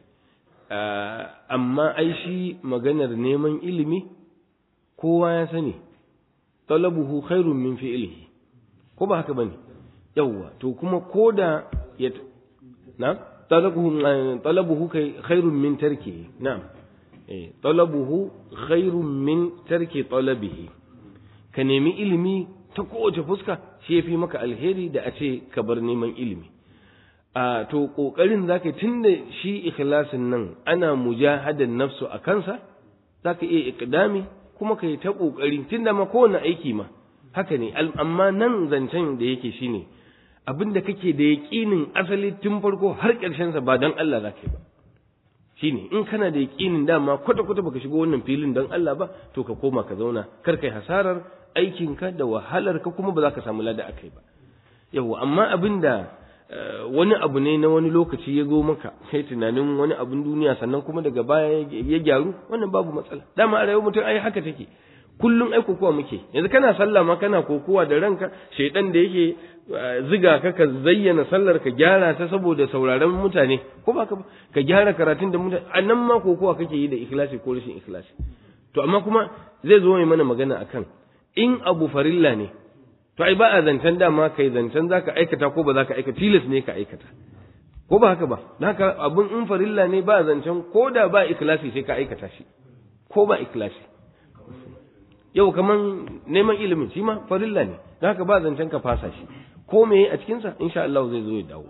Amma ai shi maganar neman ilimi kowa ya sani talabuhu khairun min fi'lihi. Ko ba haka bane? Yawwa to kuma koda ya na talabuhu talabuhu kai khairun min tarkihi. Na'am. Eh talabuhu khairun min tarki talabihi. Ka nemi ilimi ta kowace fuska shi yafi maka alheri da a ce ka bar neman ilimi. a to kokarin zaka tunda shi ikhlasin nan ana mujahadan nafsu a kansa zaka iya iqdami kuma kai ta kokari tunda ma kowane aiki ma haka ne amma nan zancen da yake shine abinda kake da yaqinin asali tun farko har ƙarshen sa ba dan Allah zaka yi ba shine in kana da yaqinin dama kwata kwata baka shigo wannan filin dan Allah ba to ka koma ka zauna kar kai hasarar aikinka da wahalar ka kuma ba za ka samu lada akai ba yawa amma abinda wani abu ne na wani lokaci ya zo maka sai tunanin wani abun duniya sannan kuma daga baya ya gyaru wannan babu matsala dama a rayuwar mutum ai haka take kullum ai kokowa muke yanzu kana sallah ma kana kokowa da ranka shaydan da yake ziga ka ka zayyana sallar ka gyara ta saboda sauraron mutane ko ba ka ka gyara karatun da mutane annan ma kokowa kake yi da ikhlasi ko rashin ikhlasi to amma kuma zai zo mai mana magana akan in abu farilla ne to ai ba a zancen dama kai zancen zaka aikata ko ba zaka aikata tilas ne ka aikata ko ba haka ba haka abun in farilla ne ba zancen ko da ba ikhlasi sai ka aikata shi ko ba ikhlasi yau kaman neman ilimin shi ma farilla ne haka ba zancen ka fasa shi ko me a cikin sa insha Allah zai zo ya dawo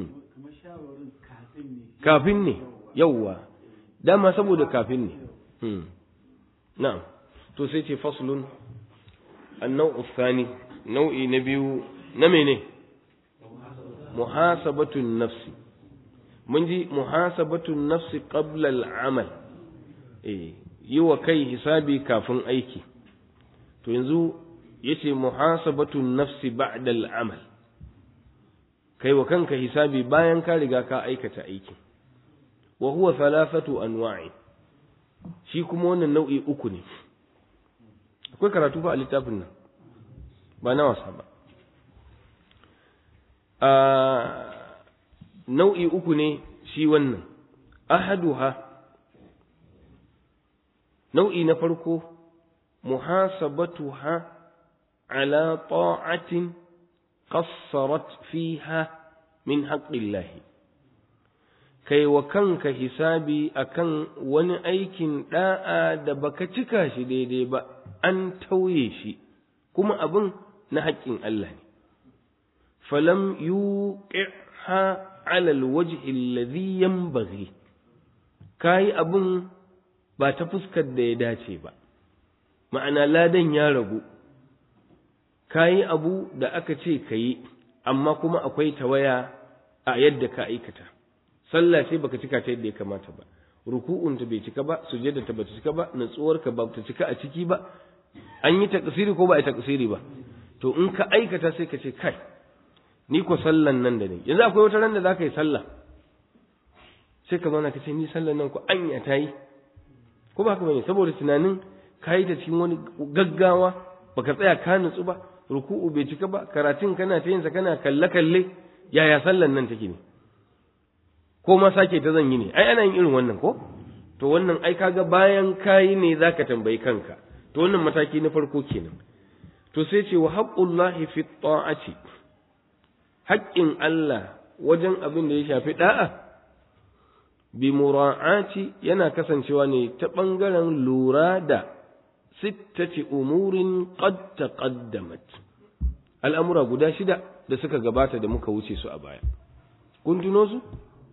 kafin ne yauwa dama saboda kafin ne na'am to sai ce faslun an-naw'u thani nau'i na biyu na mene muhasabatun nafsi mun ji muhasabatun nafsi qabla al-amal eh yi wa kai hisabi kafin aiki to yanzu yace muhasabatun nafsi ba'da al-amal kai wa kanka hisabi bayan ka riga ka aikata aiki wa huwa thalathatu anwa'i shi kuma wannan nau'i uku ne akwai karatu fa a littafin nan ba na wasa ba a nau'i uku ne shi wannan ahaduha nau'i na farko muhasabatuha ala ta'atin qassarat fiha min haqqillah kai wa kanka hisabi akan wani aikin da'a da baka cika shi daidai ba, an tauye shi, kuma abin na haƙƙin Allah ne. Falam yuqiha ala alwajhi alladhi yanbaghi, kai abin ba ta fuskar da ya dace ba, ma'ana ladan ya ragu, kai abu da aka ce kai amma kuma akwai tawaya a yadda ka aikata. Sallah sai baka cika ta yadda ya kamata ba, ruku'un ta bai cika ba, sujjada ta bata cika ba, natsuwar ka ba ta cika a ciki ba, an yi takasiri ko ba a yi takasiri ba. To in ka aikata sai ka ce kai ni ko sallan nan da ne, yanzu akwai wata ran da zaka yi sallah sai ka zauna ka ce ni sallan nan ko anya ta yi, ko ba haka bane, saboda tunanin ka yi ta cikin wani gaggawa baka tsaya ka nutsu ba, ruku'u bai cika ba, karatun kana ta yin sa kana kalle kalle, yaya sallan nan take ne, ko ma sake ta zan yi ne, ai ana yin irin wannan ko? To wannan ai kaga bayan kayi ne zaka tambayi kanka, to wannan mataki na farko kenan. To sai ce wa haqqullahi fi ta'ati, haƙƙin Allah wajen abin da ya shafi da'a, bi mura'ati yana kasancewa ne ta ɓangaren lura da sittati umurin qad taqaddamat, al'amura guda shida da suka gabata da muka wuce su a baya. Kun tuno su?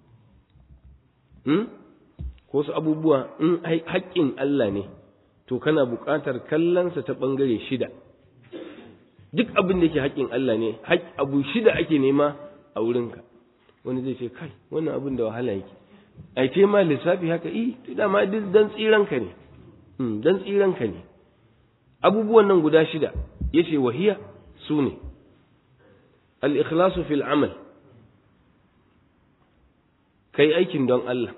Hmm? Ko su abubuwa in haƙƙin Allah ne, to kana buƙatar kallonsa ta ɓangare shida. Duk abin da yake haƙƙin Allah ne, abu shida ake nema a wurinka. Wani zai ce, kai, wannan abin da wahala yake. Ai, ce ma lissafi haka, i, to dama duk dan tsiranka ne, dan tsiranka ne. Abubuwan nan guda shida, ya ce wahiya su ne, al-ikhlasu fil amal, kai aikin don Allah,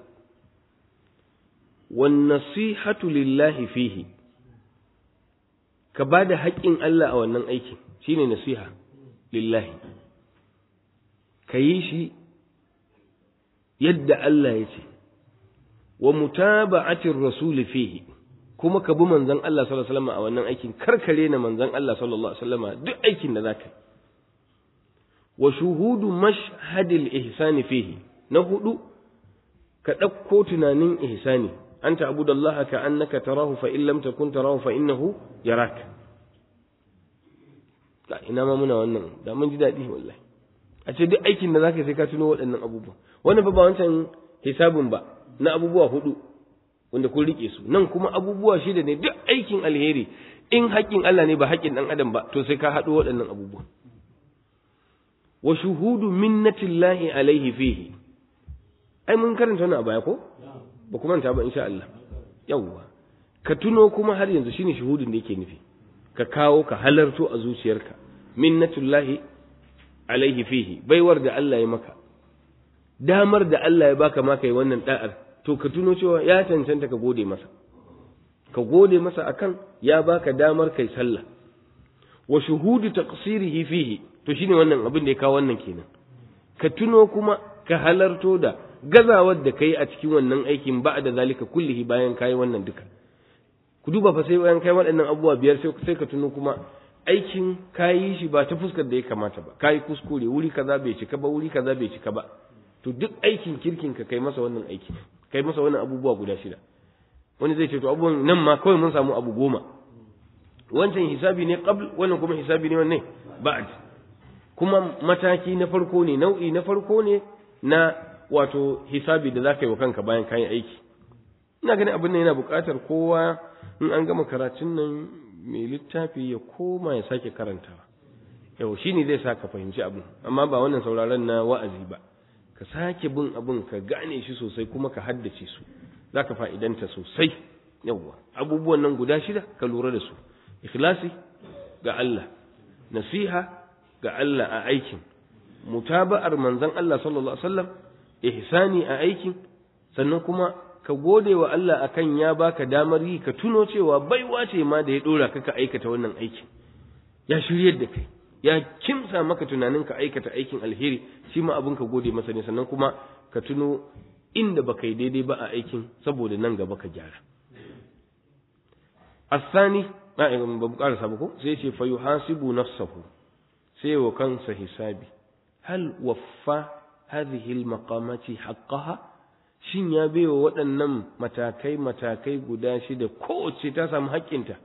wan nasihatu lillahi fihi, ka ba da haƙƙin Allah a wannan aikin, shine nasiha lillahi, ka yi shi yadda Allah ya ce, wa mutaba'atir rasuli fihi, kuma ka bi manzon Allah sallallahu alaihi wasallam a wannan aikin, karkare na manzon Allah sallallahu alaihi wasallam duk aikin da zaka, wa shuhudu mashhadil ihsani fihi, na hudu ka ɗauko tunanin ihsani, an ta'budallaha ka annaka tarahu fa in lam takun tarahu fa innahu yaraka. Ka ina ma muna wannan, da mun ji daɗi wallahi. A ce duk aikin da zaka sai ka tuno waɗannan abubuwa. Wannan fa ba wancan hisabin ba, na abubuwa hudu wanda kun rike su. Nan kuma abubuwa shida ne, duk aikin alheri in haƙƙin Allah ne ba haƙƙin ɗan adam ba, to sai ka haɗo waɗannan abubuwa. Wa shuhudu minnatillahi alaihi fihi. Ai mun karanta wannan a baya ko? Ba kuma manta ba insha Allah. Yawwa. Ka tuno kuma har yanzu shine shuhudin da yake nufi. Ka kawo ka halarto a zuciyarka minnatullahi alaihi fihi, baiwar da Allah ya maka, damar da Allah ya baka ma kai wannan da'ar, to ka tuno cewa ya cancanta ka gode masa, ka gode masa akan ya baka damar kai sallah. Wa shuhudu taqsirihi fihi, to shine wannan abin da ya kawo wannan kenan. Ka tuno kuma ka halarto da gazawar da kai a cikin wannan aikin ba da zalika kullihi, bayan kai wannan duka. Ku duba fa sai bayan kai waɗannan abubuwa biyar sai sai ka tuno kuma aikin kayi shi ba ta fuskar da ya kamata ba, kayi kuskure, wuri kaza bai cika ba, wuri kaza bai cika ba. To duk aikin kirkin ka kai masa wannan aiki, kai masa wannan abubuwa guda shida. Wani zai ce to abubuwan nan ma kawai mun samu abu goma, wancan hisabi ne qabl, wannan kuma hisabi ne wannan ba'd. Kuma mataki na farko ne, nau'i na farko ne na wato hisabi da zaka yi wa kanka bayan kayan aiki. Ina ganin abin nan yana buƙatar kowa in an gama karatun nan mai littafi ya koma ya sake karantawa. Yau shi ne zai sa ka fahimci abin, amma ba wannan sauraron na wa'azi ba. Ka sake bin abin, ka gane shi sosai kuma ka haddace su, za ka fa'idanta sosai. Yawwa, abubuwan nan guda shida ka lura da su. Ikhlasi ga Allah, nasiha ga Allah a aikin, mutaba'ar manzon Allah sallallahu alaihi wasallam, ihsani a aikin, sannan kuma ka gode wa Allah akan ya baka damar yi, ka tuno cewa baiwa ce ma da ya dora ka ka aikata wannan aikin, ya shiryar da kai, ya kimsa maka tunanin ka aikata aikin alheri, shi ma abin ka gode masa ne. Sannan kuma ka tuno inda baka yi daidai ba a aikin, saboda nan gaba ka gyara. Asani ba ba karasa ba ko sai ce fa yuhasibu nafsahu, sai wa kansa hisabi, hal waffa hadhihi almaqamati haqqaha, shin ya baiwa waɗannan matakai matakai guda shida kowace ta samu haƙƙinta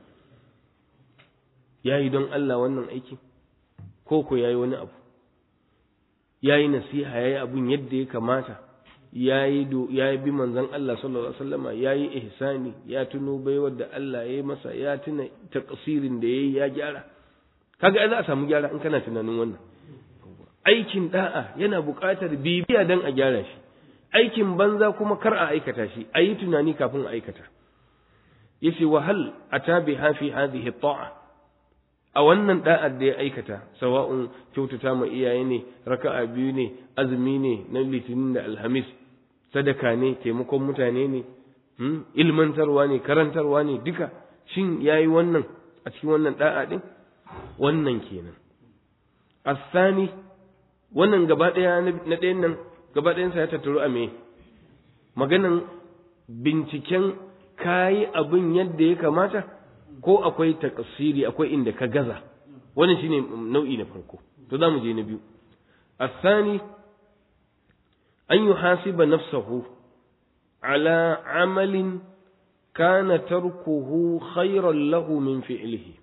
yayi don Allah wannan aiki ko ko yayi wani abu yayi nasiha yayi abun yadda ya kamata yayi do yayi bi manzon Allah sallallahu alaihi wasallama yayi ihsani ya tuno baiwar da Allah yayi masa ya tuna taqsirin da yayi ya gyara kaga ai za a samu gyara in kana tunanin wannan aikin da'a yana buƙatar bibiya dan a gyara shi aikin banza kuma kar a aikata shi ayi tunani kafin a aikata yace wa hal atabiha fi hadhihi ta'a a wannan da'ar da ya aikata sawa'un kyautata ma iyaye ne raka'a biyu ne azumi ne na litinin da alhamis sadaka ne taimakon mutane ne ilmantarwa ne karantarwa ne duka shin yayi wannan a cikin wannan da'a din wannan kenan asani wannan gaba daya na ɗayan nan gaba ɗayan sa ya tattaru a me maganan binciken kayi abin yadda ya kamata ko akwai takasiri akwai inda ka gaza wannan shine nau'i na farko to zamu je na biyu asani an yuhasiba nafsahu ala amalin kana tarkuhu khayran lahu min fi'lihi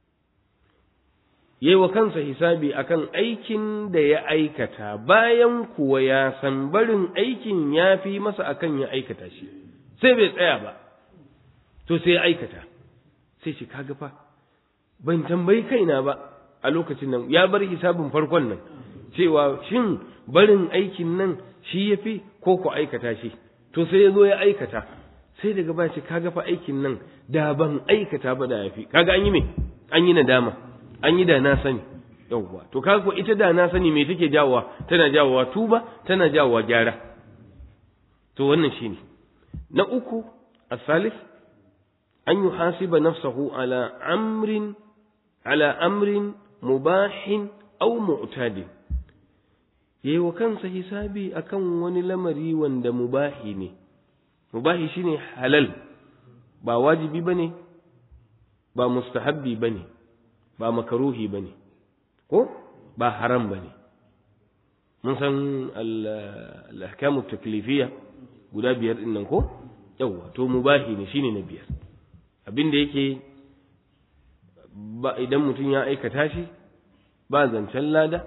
yayi wa kansa hisabi akan aikin da ya aikata bayan kuwa ya san barin aikin ya fi masa akan ya aikata shi sai bai tsaya ba to sai ya aikata sai shi kaga fa ban tambayi kaina ba a lokacin nan ya bar hisabin farkon nan cewa shin barin aikin nan shi yafi ko ku aikata shi to sai yazo ya aikata sai daga ba shi kaga fa aikin nan da ban aikata ba da yafi kaga an yi me an yi nadama an yi da na sani yawwa to kaga ko ita da na sani me take jawowa tana jawowa tuba tana jawowa gyara to wannan shine na uku as-salis أن يحاسب نفسه على أمر على أمر مباح أو معتاد yayi wa kansa hisabi akan wani lamari wanda mubahi ne mubahi shine halal ba wajibi bane ba mustahabbi bane ba makaruhi bane ko ba haram bane mun san al-ahkam at-taklifiyya guda biyar din nan ko yawa to mubahi ne shine na biyar abin da yake ba idan mutum ya aikata shi ba zancen lada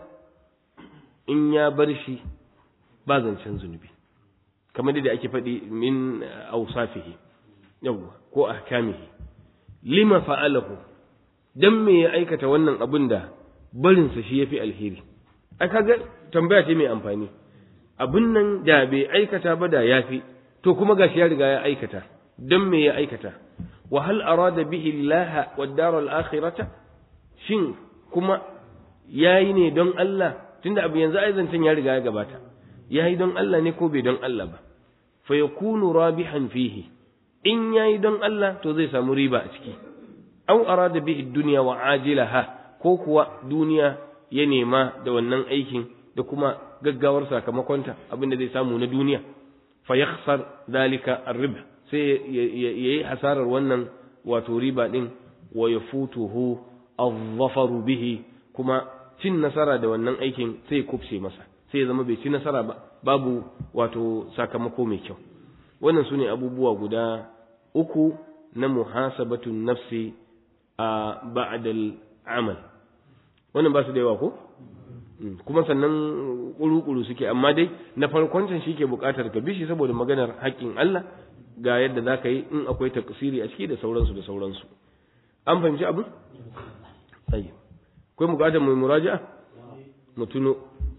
in ya bar shi ba zancen zunubi kamar da ake faɗi min awsafihi yawa ko ahkamihi lima fa'alahu dan me ya aikata wannan abin da barin sa shi yafi alheri ai kaga tambaya ce mai amfani abin nan da bai aikata ba da yafi to kuma gashi ya riga ya aikata dan me ya aikata وهل أراد به الله والدار الآخرة شن كما يايني دون الله تند أبو ينزع أيضا تنياري غاية قباتا ياي دون الله نكوبي دون الله با فيكون رابحا فيه إن ياي دون الله تضيس مريبا أتكي أو أراد به الدنيا وعاجلها كوكوا دنيا ينيما دونن أيكين دكما gaggawarsa kama kwanta abin da zai samu na duniya fa yakhsar dalika ar-ribh sai yayi hasarar wannan wato riba din wa yafutuhu adh-dhafaru bihi kuma cin nasara da wannan aikin sai ya kubce masa sai ya zama bai ci nasara ba babu wato sakamako mai kyau wannan sune abubuwa guda uku na muhasabatun nafsi a ba'da al-amal wannan ba su da yawa ko kuma sannan kuru-kuru suke amma dai na farkon can shike bukatar ka bishi saboda maganar haƙƙin Allah ga yadda za ka yi in akwai taksiri a ciki da sauransu da sauransu an fahimci abin? tsaye akwai bukatar mai muraja'a mutuno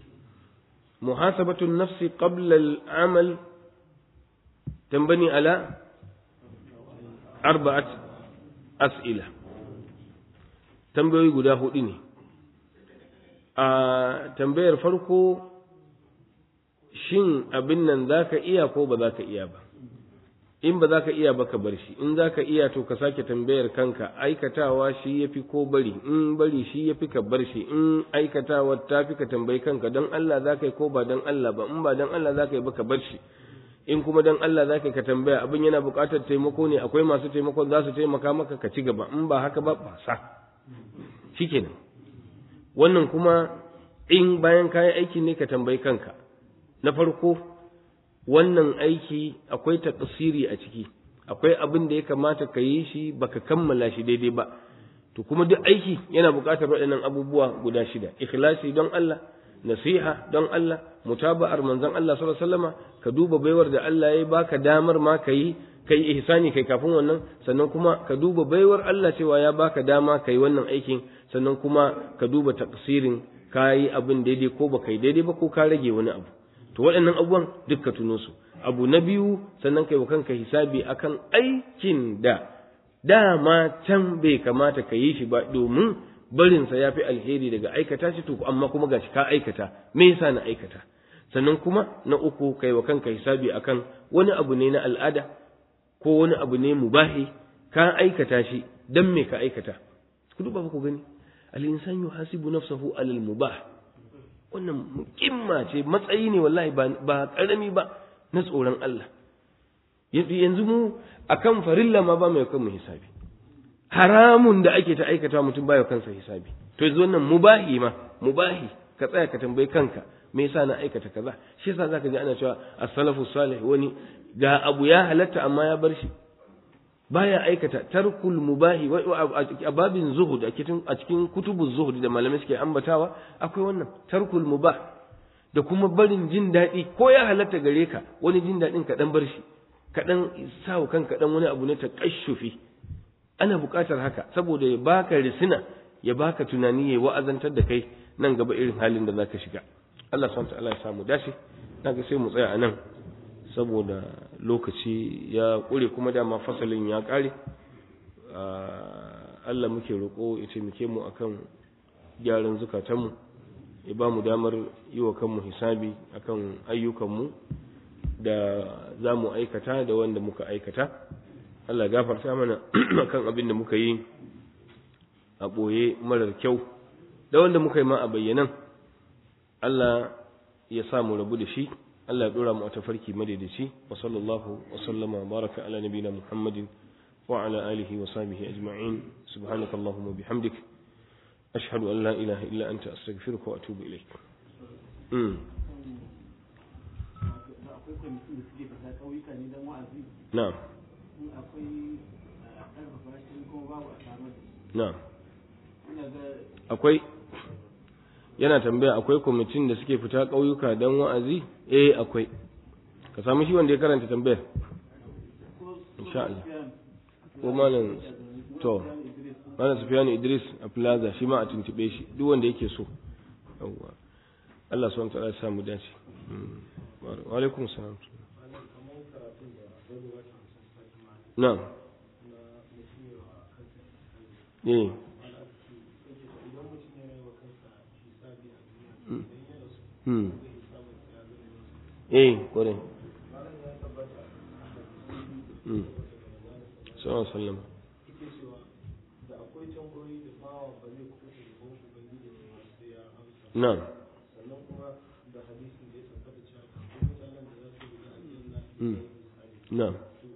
muhasabatun nafsi qabla al-amal tambani ala arba'at as'ila tambayoyi guda hudu ne a tambayar farko shin abin nan zaka iya ko ba zaka iya ba in ba zaka iya ba ka bar shi in zaka iya to ka sake tambayar kanka aikatawa shi yafi ko bari in bari shi yafi ka bar shi in aikatawa tafi ka tambayi kanka dan Allah zaka yi ko ba dan Allah ba in ba dan Allah zaka yi ba ka bar shi in kuma dan Allah zaka ka tambaya abin yana buƙatar taimako ne akwai masu taimakon za su taimaka maka ka ci gaba in ba haka ba ba sa shikenan wannan kuma in bayan kayan aiki ne ka tambayi kanka na farko wannan aiki akwai taqsiri a ciki, akwai abin da ya kamata ka yi shi baka kammala shi daidai ba, to kuma duk aiki yana buƙatar waɗannan abubuwa guda shida: ikhlasi don Allah, nasiha don Allah, mutaba'ar manzon Allah sallallahu alaihi wasallama, ka duba baiwar da Allah ya baka damar ma kai kai ihsani kai kafin wannan, sannan kuma ka duba baiwar Allah cewa ya baka dama kai wannan aikin, sannan kuma ka duba taqsirin kai abin daidai ko baka yi daidai ba ko ka rage wani abu. To waɗannan abubuwan duk ka tuno su. Abu na biyu, sannan kai wa kanka hisabi akan aikin da dama can bai kamata ka yi shi ba, domin barinsa ya fi alheri daga aikata shi, to amma kuma gashi ka aikata, me yasa na aikata? Sannan kuma na uku, kai wa kanka hisabi akan wani abu ne na al'ada ko wani abu ne mubahi, ka aikata shi, dan me ka aikata? Ku duba ku gani, al-insan yuhasibu nafsahu alal mubah. Wannan kimma ce, matsayi ne wallahi ba karami ba na tsoron Allah. Yanzu mu akan farilla ma ba mai kanmu hisabi, haramun da ake ta aikata mutum baya kansa hisabi. To yanzu wannan mubahi ma, mubahi ka tsaya ka tambayi kanka, me yasa na aikata kaza? Shi yasa zaka ji ana cewa as-salafu salih, wani ga abu ya halatta amma ya bar shi, baya aikata. Tarkul mubahi a babin zuhud, a cikin kutubuz zuhud da malamai suke ambatawa akwai wannan tarkul mubah, da kuma barin jin daɗi ko ya halatta gare ka, wani jin daɗin ka dan bar shi, ka dan sawo kanka dan wani abu ne ta kashufi. Ana buƙatar haka saboda ya baka risina, ya baka tunani, ya wa'azantar da kai nan gaba irin halin da zaka shiga. Allah subhanahu wa ta'ala ya samu dace. Naga sai mu tsaya anan saboda lokaci ya ƙure, kuma dama fasalin ya ƙare. Allah muke roƙo ya taimake mu akan gyaran zukatanmu, ya ba mu damar yi wa kanmu hisabi akan ayyukanmu da za mu aikata da wanda muka aikata. Allah gafarta mana akan abin da muka yi a ɓoye marar kyau da wanda muka yi ma a bayyanan. Allah ya sa mu rabu da shi, Allah ya dora mu a tafarki madaidaici. Wa sallallahu wa sallama wa baraka ala nabiyina Muhammadin wa ala alihi wa sahbihi ajma'in. Subhanakallahumma bihamdik, ashhadu an la ilaha illa anta, astaghfiruka wa atubu ilaik. Mm. Na'am. Na'am. Akwai yana tambaya akwai kwamitin da suke fita ƙauyuka don wa'azi? Eh akwai. Ka samu shi wanda ya karanta tambayar. Insha Allah. Ko malam to malam Sufyan Idris a Plaza, shi ma a tuntube shi, duk wanda yake so. Yawwa. Allah subhanahu wa ta'ala ya samu dace. Wa alaikum salam. Na'am. Eh. Hmm. Eh, kwarai. Hmm. Sallallahu alaihi wasallam. Na'am. Hmm. Na'am.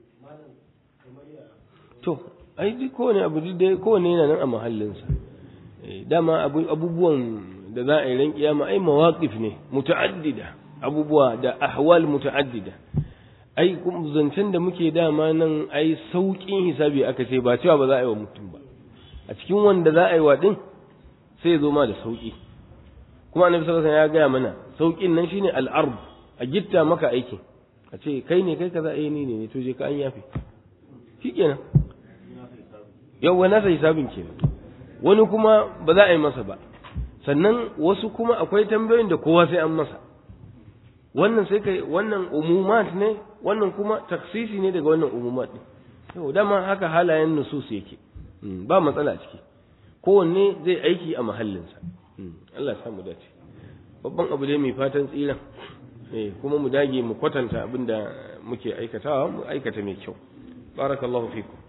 To, ai duk kowane abu dai kowane yana nan a mahallinsa. Eh, dama abubuwan da za a yi ran kiyama ai mawaqif ne muta'addida, abubuwa da ahwal muta'addida. Ai kuma zancen da muke dama nan ai saukin hisabi aka ce, ba cewa ba za a yi wa mutum ba. A cikin wanda za a yi wa din sai ya zo ma da sauki. Kuma Annabi sallallahu alaihi wasallam ya gaya mana saukin nan shine al-ard, a gitta maka aikin, a ce kai ne kai kaza, eh ni ne to je ka an yafi, shikenan. Yawwa nasa hisabin kenan. Wani kuma ba za a yi masa ba. Sannan wasu kuma akwai tambayoyin da kowa sai an masa. Wannan sai kai wannan umumat ne, wannan kuma taksisi ne daga wannan umumat ne. Yau dama haka halayen nusus yake. Ba matsala ciki. Kowanne zai aiki a mahallinsa. Allah ya samu dace. Babban abu dai mai fatan tsira. Eh kuma mu dage mu kwatanta abinda muke aikatawa, mu aikata mai kyau. Barakallahu fikum.